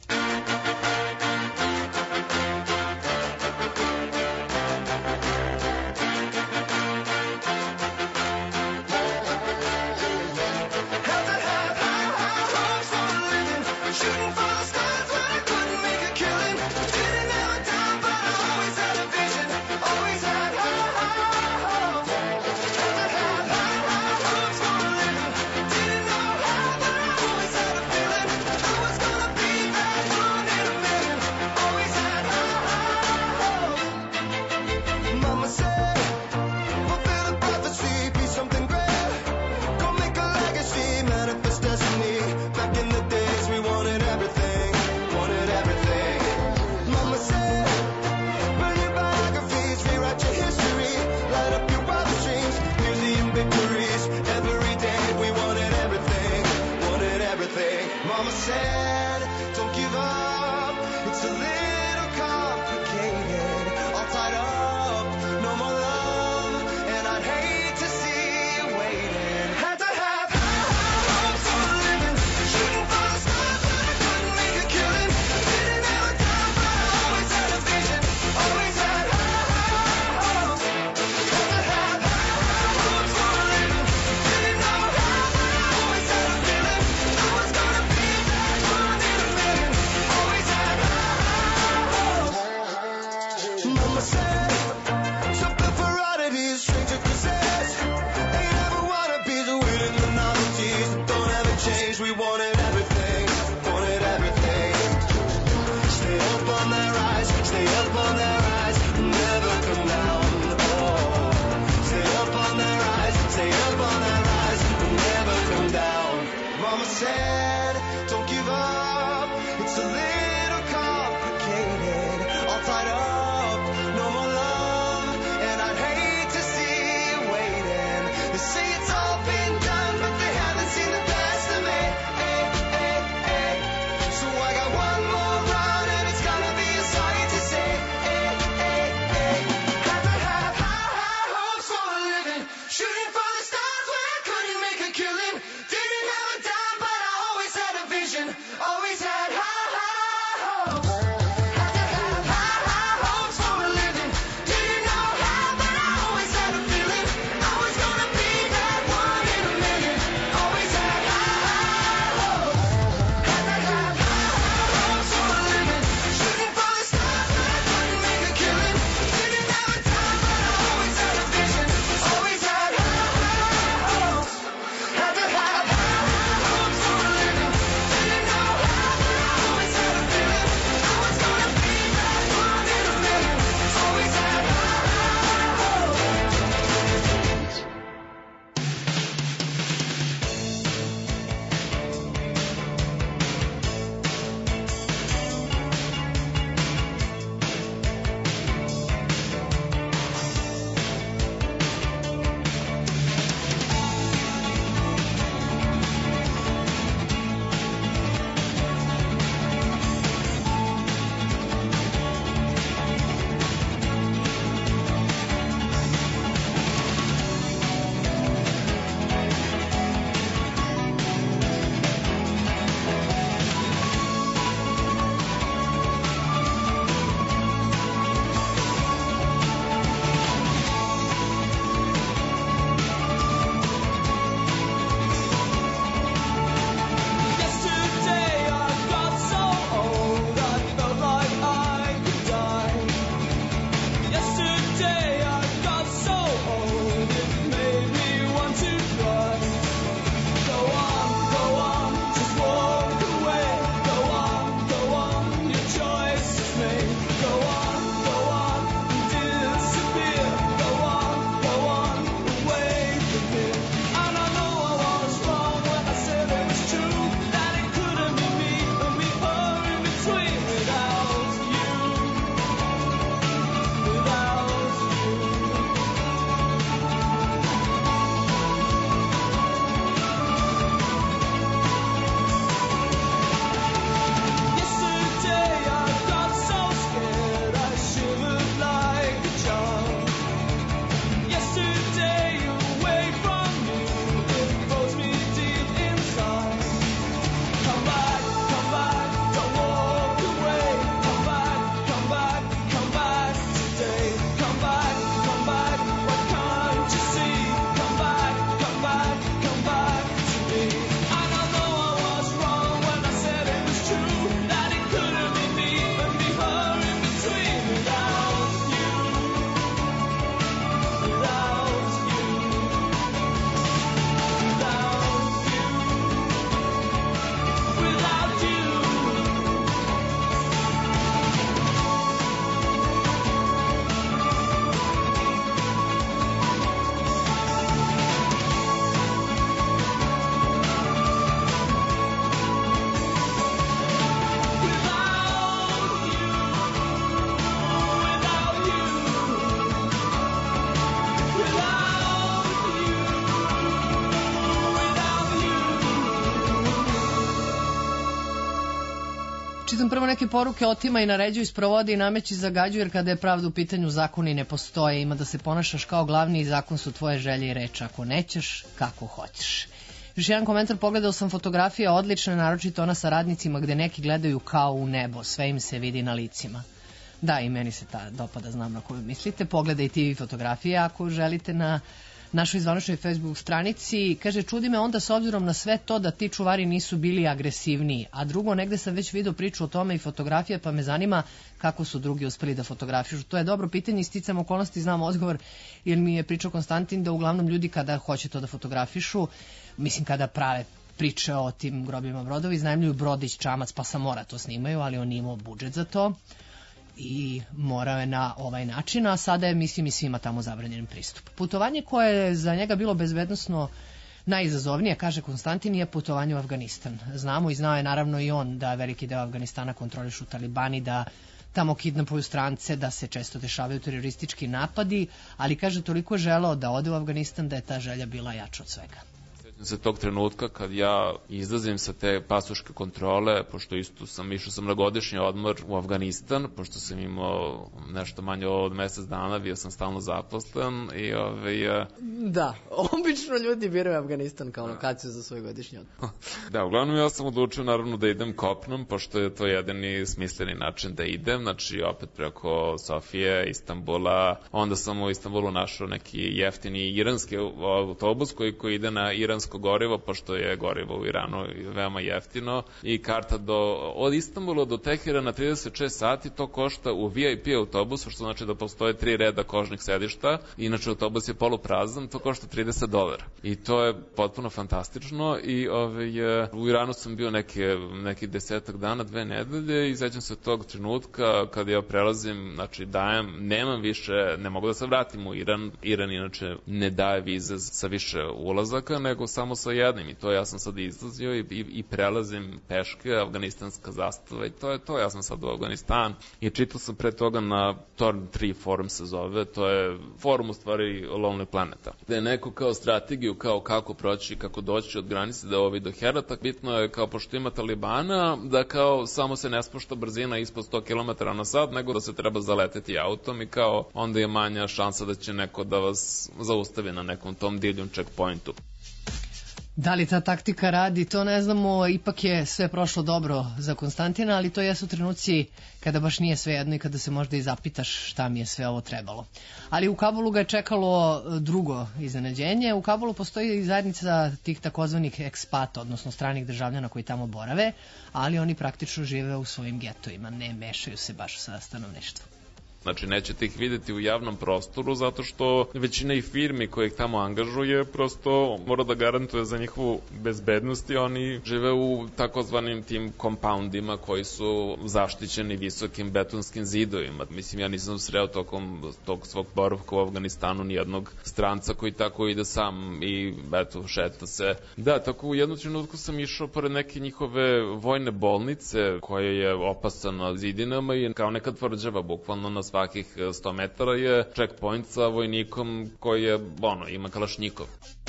It's a little complicated, all tied up, no more love. pročitam prvo neke poruke. Otima i naređuju, sprovodi i nameći, zagađuju, jer kada je pravda u pitanju, zakoni ne postoje. Ima da se ponašaš kao glavni i zakon su tvoje želje i reči. Ako nećeš, kako hoćeš. Još jedan komentar, pogledao sam fotografije, odlične, naročito ona sa radnicima gde neki gledaju kao u nebo, sve im se vidi na licima. Da, i meni se ta dopada, znam na koju mislite. Pogledajte i fotografije ako želite na našoj zvaničnoj Facebook stranici. Kaže, čudi me onda s obzirom na sve to da ti čuvari nisu bili agresivniji. A drugo, negde sam već vidio priču o tome i fotografije, pa me zanima kako su drugi uspeli da fotografišu. To je dobro pitanje, sticam okolnosti, znam odgovor, jer mi je pričao Konstantin da uglavnom ljudi kada hoće to da fotografišu, mislim kada prave priče o tim grobima brodovi, iznajmljuju brodić, čamac, pa sa mora to snimaju, ali on nije imao budžet za to i morao je na ovaj način, a sada je, mislim, i svima tamo zabranjen pristup. Putovanje koje je za njega bilo bezbednosno najizazovnije, kaže Konstantin, je putovanje u Afganistan. Znamo i znao je naravno i on da veliki deo Afganistana kontrolišu talibani, da tamo kidnapuju strance, da se često dešavaju teroristički napadi, ali kaže toliko želeo da ode u Afganistan da je ta želja bila jača od svega. Za tog trenutka kad ja izlazim sa te pasoške kontrole, pošto isto sam išao sam na godišnji odmor u Afganistan, pošto sam imao nešto manje od mesec dana, bio sam stalno zaposlen i ovaj... Da, obično ljudi biraju Afganistan kao lokaciju za svoj godišnji odmor. Da, uglavnom ja sam odlučio naravno da idem kopnom, pošto je to jedini smisleni način da idem, znači opet preko Sofije, Istanbula, onda sam u Istanbulu našao neki jeftini iranski autobus koji, koji ide na iransko gorivo, pošto je gorivo u Iranu veoma jeftino i karta do, od Istanbula do Teherana trideset šest sati, to košta u V I P autobusu, što znači da postoje tri reda kožnih sedišta, inače autobus je poluprazan, to košta trideset dolara. I to je potpuno fantastično i ovaj, u Iranu sam bio neke, neki desetak dana, dve nedelje i sećam se tog trenutka kad ja prelazim, znači dajem, nemam više, ne mogu da se vratim u Iran, Iran inače ne daje vize sa više ulazaka, nego samo sa jednim i to ja sam sad izlazio i, i, i prelazim peške, afganistanska zastava i to je to, ja sam sad u Afganistan i čitao sam pre toga na Torn tri forum se zove, to je forum u stvari Lonely Planeta, gde je neko kao strategiju, kao kako proći, kako doći od granice da ovi do Herata, bitno je kao pošto ima Talibana, da kao samo se ne spušta brzina ispod sto kilometara na sat, nego da se treba zaleteti autom i kao onda je manja šansa da će neko da vas zaustavi na nekom tom divljom checkpointu. Da li ta taktika radi, to ne znamo, ipak je sve prošlo dobro za Konstantina, ali to jesu trenuci kada baš nije sve jedno i kada se možda i zapitaš šta mi je sve ovo trebalo. Ali u Kabulu ga je čekalo drugo iznenađenje. U Kabulu postoji zajednica tih takozvanih ekspata, odnosno stranih državljana koji tamo borave, ali oni praktično žive u svojim getovima, ne mešaju se baš sa stanovništvom. Znači, nećete ih videti u javnom prostoru zato što većina i firmi koje ih tamo angažuje prosto mora da garantuje za njihovu bezbednost i oni žive u takozvanim tim compoundima koji su zaštićeni visokim betonskim zidovima. Mislim, ja nisam sreo tokom tog svog boravka u Afganistanu nijednog stranca koji tako ide sam i eto, šeta se. Da, tako u jednu trenutku sam išao pored neke njihove vojne bolnice koja je opasana zidinama i kao neka tvrđava bukvalno na svakih sto metara je checkpoint sa vojnikom koji je, ono, ima kalašnjikov.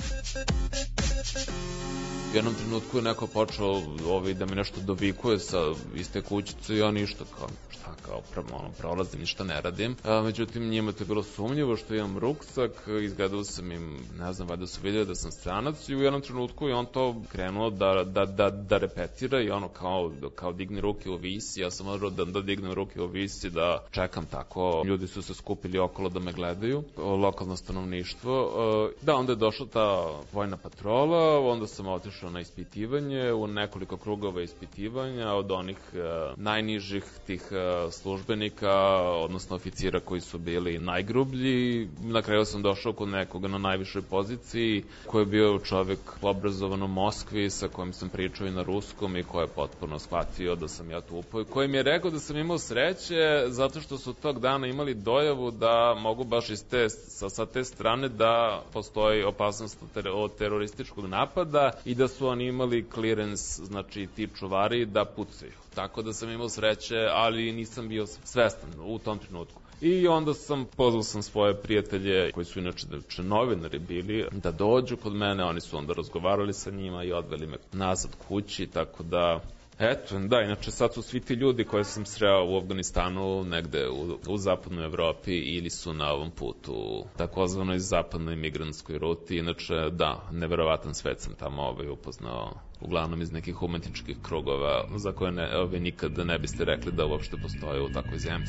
U jednom trenutku je neko počeo ovaj, da mi nešto dovikuje sa iste kućice i ja ništa kao, šta kao, ono, prolazim, ništa ne radim. A, međutim, njima to je bilo sumnjivo što imam ruksak, izgledao sam im, ne znam, valjda su vidjeli da sam stranac i u jednom trenutku je on to krenuo da, da, da, da repetira i ono kao, kao digni ruke u visi, ja sam morao da, da dignem ruke u visi, da čekam tako, ljudi su se skupili okolo da me gledaju, lokalno stanovništvo. Da, onda je došla ta vojna patrola, onda sam otišao na ispitivanje, u nekoliko krugova ispitivanja od onih uh, najnižih tih uh, službenika, odnosno oficira koji su bili najgrublji. Na kraju sam došao kod nekoga na najvišoj poziciji, koji je bio čovjek obrazovan u Moskvi, sa kojim sam pričao i na ruskom i koji je potpuno shvatio da sam ja tupao i koji mi je rekao da sam imao sreće zato što su tog dana imali dojavu da mogu baš iz te, sa, sa te strane da postoji opasnost od terorističkog napada i da su oni imali clearance, znači ti čuvari, da pucaju. Tako da sam imao sreće, ali nisam bio svestan u tom trenutku. I onda sam, pozvao sam svoje prijatelje, koji su inače novinari bili, da dođu kod mene, oni su onda razgovarali sa njima i odveli me nazad kući, tako da Eto, da, inače sad su svi ti ljudi koje sam sreo u Afganistanu negde u, u zapadnoj Evropi ili su na ovom putu takozvanoj zapadnoj migrantskoj ruti. Inače, da, neverovatan svet sam tamo ovaj upoznao, uglavnom iz nekih umetničkih krugova za koje ne, ovaj, nikada ne biste rekli da uopšte postoje u takvoj zemlji.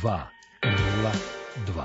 dva nula dva.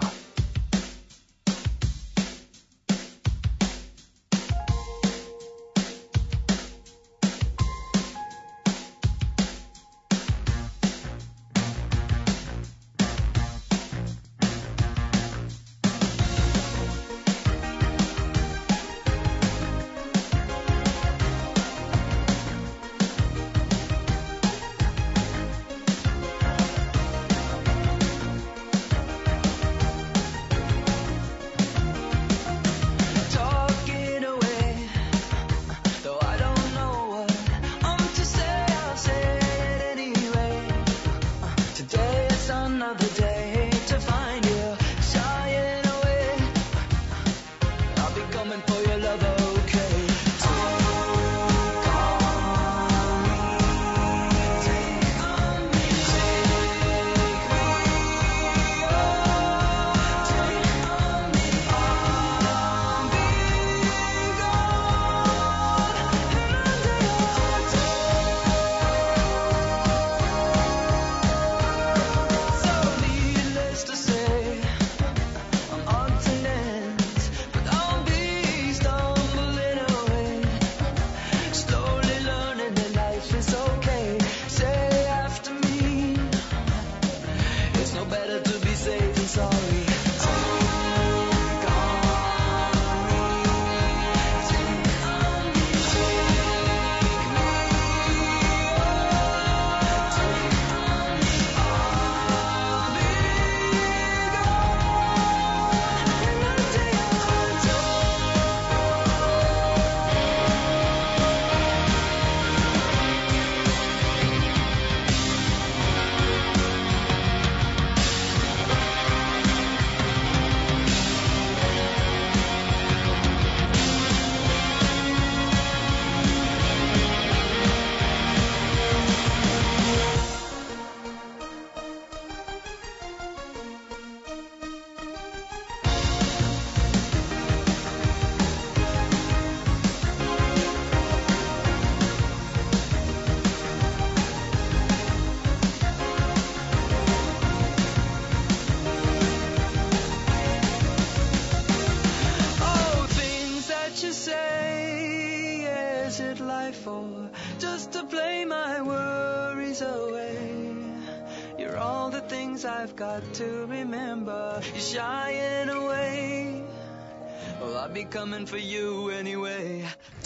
I've got to remember. You're shying away. Well, I'll be coming for you anyway.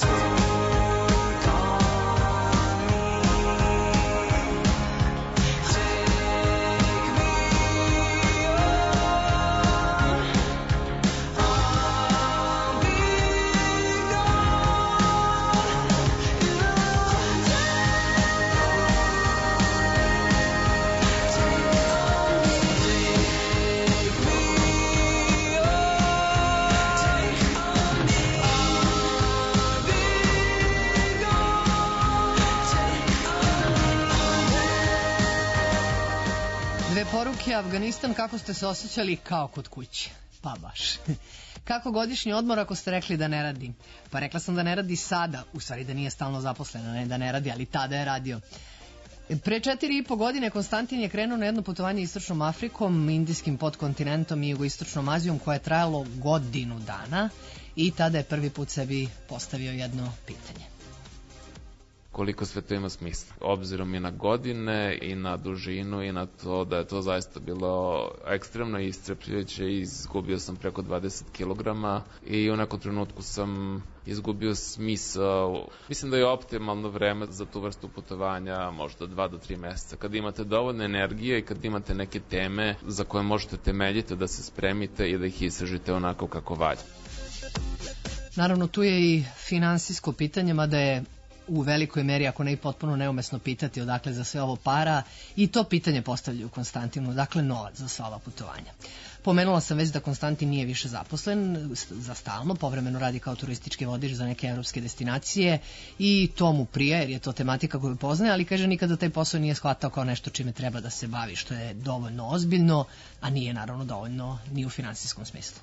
Poruke Afganistan, kako ste se osjećali? Kao kod kuće. Pa baš. Kako godišnji odmor ako ste rekli da ne radi? Pa rekla sam da ne radi sada, u stvari da nije stalno zaposlena, ne da ne radi, ali tada je radio. Pre četiri i po godine Konstantin je krenuo na jedno putovanje istočnom Afrikom, indijskim podkontinentom i jugoistočnom Azijom koje je trajalo godinu dana i tada je prvi put sebi postavio jedno pitanje. Koliko sve to ima smisla. Obzirom i na godine, i na dužinu, i na to da je to zaista bilo ekstremno iscrpljujuće. Izgubio sam preko dvadeset kilograma i u nekom trenutku sam izgubio smisao. Mislim da je optimalno vreme za tu vrstu putovanja možda dva do tri meseca. Kad imate dovoljno energije i kad imate neke teme za koje možete temeljito da se spremite i da ih istražite onako kako valja. Naravno, tu je i finansijsko pitanje, mada je u velikoj meri, ako ne i potpuno neumesno pitati odakle za sve ovo para, i to pitanje postavljaju Konstantinu, dakle novac za sva ova putovanja. Pomenula sam već da Konstantin nije više zaposlen za stalno, povremeno radi kao turistički vodič za neke evropske destinacije i to mu prije, jer je to tematika koju poznaje, ali kaže nikada taj posao nije shvatao kao nešto čime treba da se bavi, što je dovoljno ozbiljno, a nije naravno dovoljno ni u finansijskom smislu.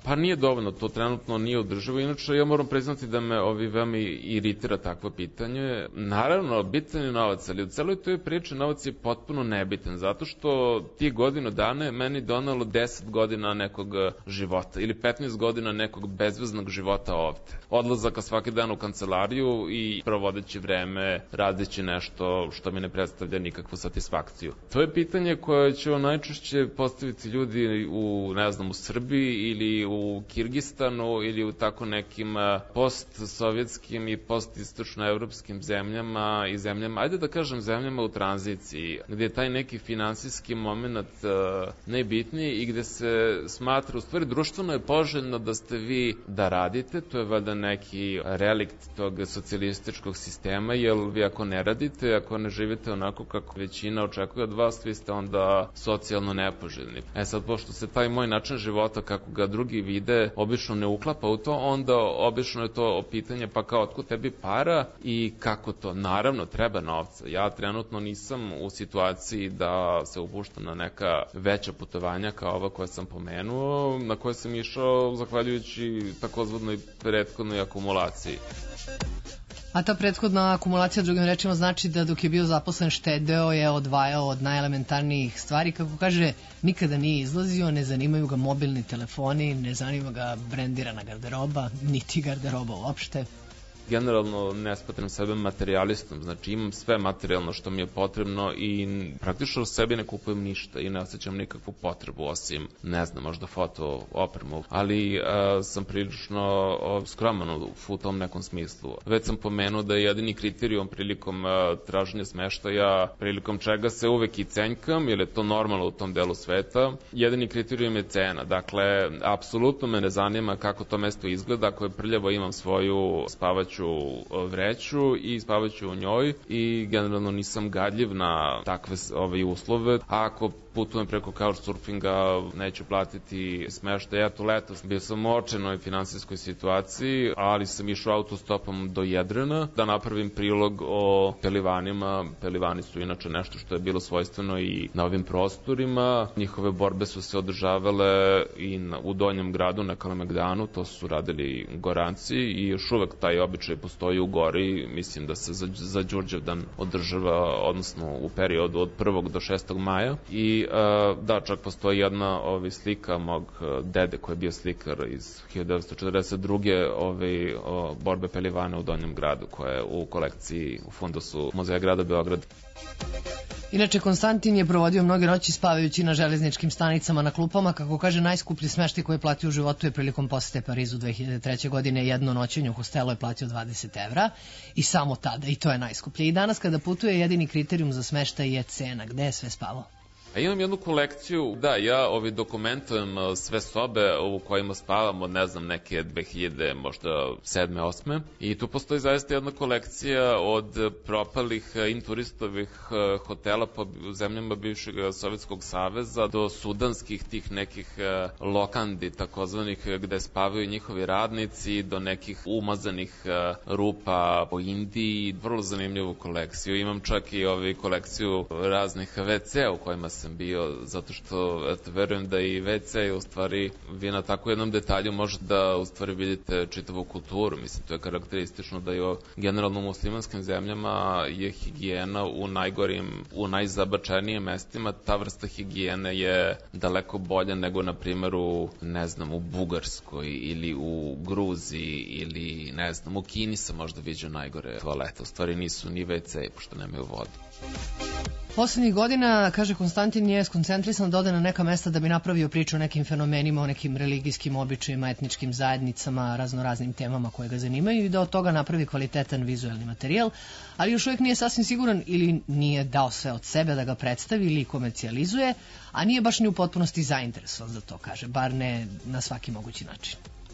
Pa nije dovoljno, to trenutno nije održivo, inače ja moram priznati da me ovi veoma iritira takvo pitanje. Naravno, bitan je novac, ali u celoj toj priči novac je potpuno nebitan, zato što ti godinu dana je meni donalo deset godina nekog života ili petnaest godina nekog bezveznog života ovde. Odlazaka svaki dan u kancelariju i provodeći vreme radeći nešto što mi ne predstavlja nikakvu satisfakciju. To je pitanje koje će najčešće postaviti ljudi u, ne znam, u Srbiji ili u Kirgistanu ili u tako nekim post-sovjetskim i post-istočnoevropskim zemljama i zemljama, ajde da kažem zemljama u tranziciji, gdje je taj neki finansijski moment uh, najbitniji i gde se smatra, u stvari društveno je poželjno da ste vi da radite, to je valjda neki relikt tog socijalističkog sistema, jer vi ako ne radite, ako ne živite onako kako većina očekuje od vas, vi ste onda socijalno nepoželjni. E sad, pošto se taj moj način života, kako ga drugi vide, obično ne uklapa u to, onda obično je to pitanje pa kao otkud tebi para i kako to? Naravno, treba novca. Ja trenutno nisam u situaciji da se upuštam na neka veća putovanja kao ova koja sam pomenuo, na koje sam išao zahvaljujući takozvanoj prethodnoj akumulaciji. A ta prethodna akumulacija, drugim rečima, znači da dok je bio zaposlen štedeo je, odvajao od najelementarnijih stvari, kako kaže, nikada nije izlazio, ne zanimaju ga mobilni telefoni, ne zanima ga brendirana garderoba, niti garderoba uopšte. Generalno ne smatram sebe materijalistom, znači imam sve materijalno što mi je potrebno i praktično sebi ne kupujem ništa i ne osjećam nikakvu potrebu osim, ne znam, možda foto opremu, ali a, sam prilično a, skroman u, u tom nekom smislu. Već sam pomenuo da je jedini kriterijum prilikom a, traženja smeštaja, prilikom čega se uvek i cenjkam, jer je to normalno u tom delu sveta, jedini kriterijum je cena. Dakle, apsolutno me ne zanima kako to mesto izgleda, ako je prljavo imam svoju spavaću vreću i spavaću u njoj i generalno nisam gadljiv na takve ove uslove. A ako putujem preko couchsurfinga, neću platiti smeštaj. Ja to letos bio sam u očajnoj finansijskoj situaciji, ali sam išao autostopom do Jedrana da napravim prilog o pelivanima. Pelivani su inače nešto što je bilo svojstveno i na ovim prostorima. Njihove borbe su se održavale i na, u Donjem gradu na Kalemegdanu, to su radili Goranci i još uvek taj običaj postoji u Gori. Mislim da se za, za Đurđevdan održava, odnosno u periodu od prvog do šestog maja i da, čak postoji jedna ovi, slika mog dede koji je bio slikar iz hiljadu devetsto četrdeset druge Ovi, o, borbe pelivana u Donjem gradu koja je u kolekciji u fundusu Muzeja grada Beograd. Inače, Konstantin je provodio mnoge noći spavajući na železničkim stanicama na klupama. Kako kaže, najskuplji smeštaj koji je platio u životu je prilikom posete Parizu dve hiljade treće. godine. Jedno noćenje u hostelu je platio dvadeset evra i samo tada, i to je najskuplje. I danas kada putuje, jedini kriterijum za smeštaj je cena. Gde je sve spavao? A imam jednu kolekciju, da, ja ovi dokumentujem sve sobe u kojima spavam od, ne znam, neke dve hiljade, možda sedme, osme. I tu postoji zaista jedna kolekcija od propalih inturistovih hotela po zemljama bivšeg Sovjetskog saveza do sudanskih tih nekih lokandi, takozvanih, gde spavaju njihovi radnici, do nekih umazanih rupa po Indiji. Vrlo zanimljivu kolekciju. Imam čak i ovi kolekciju raznih ve ce u kojima se sam bio, zato što eto, verujem da i ve ce u stvari vi na tako jednom detalju možete da u stvari vidite čitavu kulturu. Mislim, to je karakteristično da je generalno u muslimanskim zemljama je higijena u najgorim, u najzabačenijim mestima. Ta vrsta higijene je daleko bolja nego na primjer u, ne znam, u Bugarskoj ili u Gruziji ili ne znam, u Kini se možda viđu najgore toalete. U stvari nisu ni ve ce pošto nemaju vodu. Poslednjih godina, kaže Konstantin, je skoncentrisan da ode na neka mesta da bi napravio priču o nekim fenomenima, o nekim religijskim običajima, etničkim zajednicama, raznoraznim temama koje ga zanimaju i da od toga napravi kvalitetan vizuelni materijal, ali još uvijek nije sasvim siguran ili nije dao sve od sebe da ga predstavi ili komercijalizuje, a nije baš ni u potpunosti zainteresovan za to, kaže, bar ne na svaki mogući način.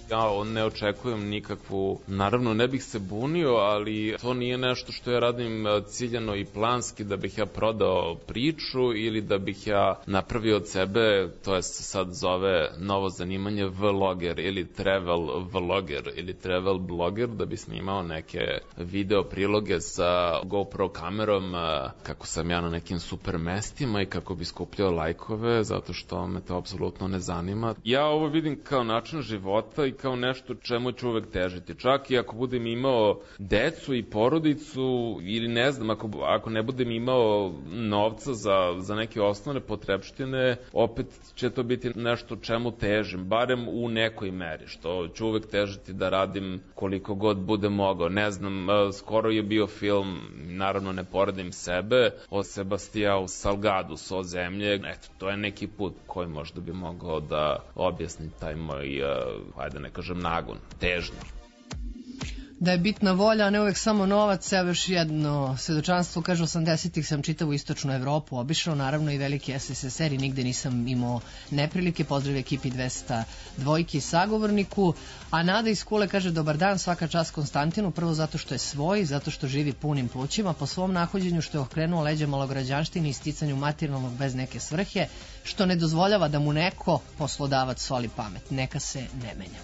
Ja ne očekujem nikakvu, naravno ne bih se bunio, ali to nije nešto što ja radim ciljano i planski da bih ja prodao priču ili da bih ja napravio od sebe, to je sad zove novo zanimanje vloger ili travel vloger ili travel bloger, da bi snimao neke video priloge sa GoPro kamerom kako sam ja na nekim super mestima i kako bi skupljao lajkove, zato što me to apsolutno ne zanima. Ja ovo vidim kao način života i kao nešto čemu ću uvek težiti. Čak i ako budem imao decu i porodicu ili ne znam, ako, ako ne budem imao novca za, za neke osnovne potrebštine, opet će to biti nešto čemu težim, barem u nekoj meri, što ću uvek težiti da radim koliko god bude mogao. Ne znam, skoro je bio film, naravno ne poredim sebe, o Sebastianu Salgadu, So zemlje. Eto, to je neki put koji možda bi mogao da objasni taj moj, uh, ajde ne kažem, nagon, težnju. Da je bitna volja, a ne uvek samo novac. Evo još jedno svedočanstvo, kaže, osamdesetih sam čitavu istočnu Evropu obišao, naravno i veliki S S S R i nigde nisam imao neprilike. Pozdrav ekipi dvesta dvojki i sagovorniku. A Nada iz Kule kaže, dobar dan, svaka čast Konstantinu, prvo zato što je svoj, zato što živi punim plućima, po svom nahođenju što je okrenuo leđa malograđanštini i sticanju materijalnog bez neke svrhe, što ne dozvoljava da mu neko poslodavac soli pamet. Neka se ne menja.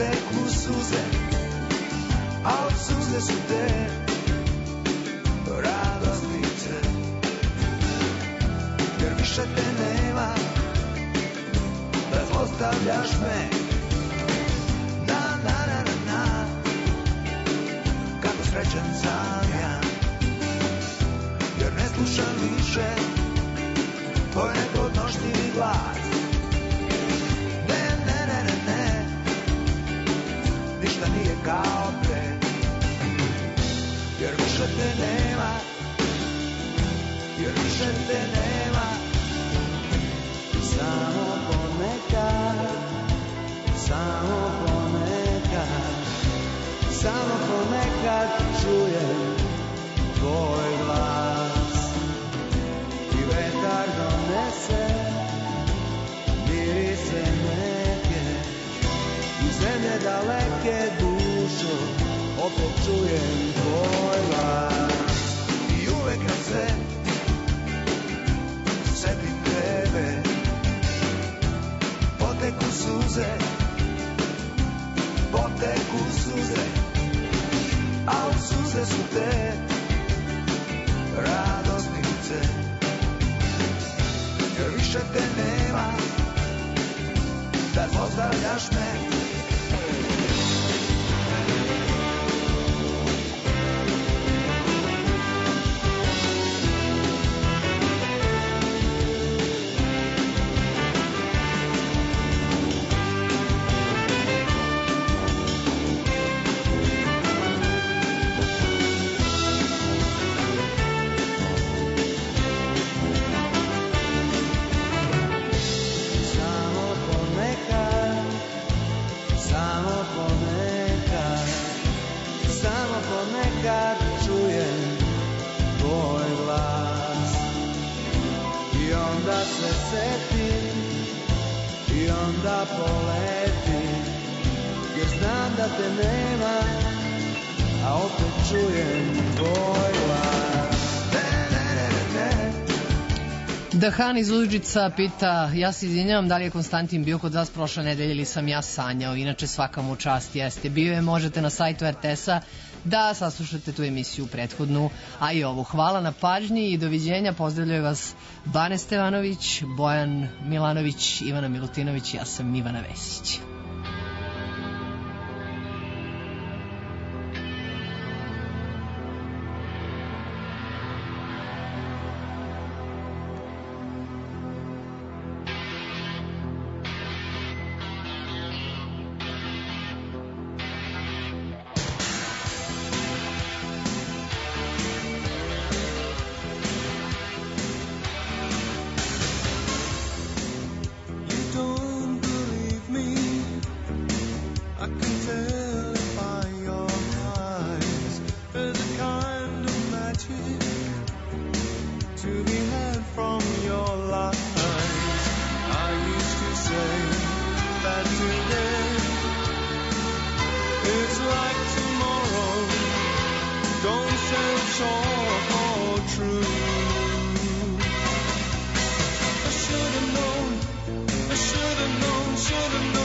poteku suze, a od suze su te radosnice. Jer više te nema, da zlostavljaš me. Na, na, na, na, na, kako srećan sam ja, jer ne slušam više tvoj nepodnošljivi glas. Ne, ne, ne, ne, ne, ništa nije kao pre, jer više te nema, jer više te nema. Samo ponekad, samo ponekad, samo ponekad čujem tvoj glas i vetar donese mirise neke i zemlje daleke, dušo, opet čujem tvoj glas. I uvek kad se setim tebe, poteku suze, poteku suze, a od suze su te radosnice. Jer više te nema, da zlostavljaš me. Dahan iz Užica pita, ja se izvinjavam, da li je Konstantin bio kod vas prošle nedelje ili sam ja sanjao, inače svaka mu čast jeste. Bio je, možete na sajtu er te es-a da saslušate tu emisiju prethodnu, a i ovu. Hvala na pažnji i doviđenja, pozdravljaju vas Bane Stevanović, Bojan Milanović, Ivana Milutinović, ja sam Ivana Vesić. Should've known, I should've known, should've known.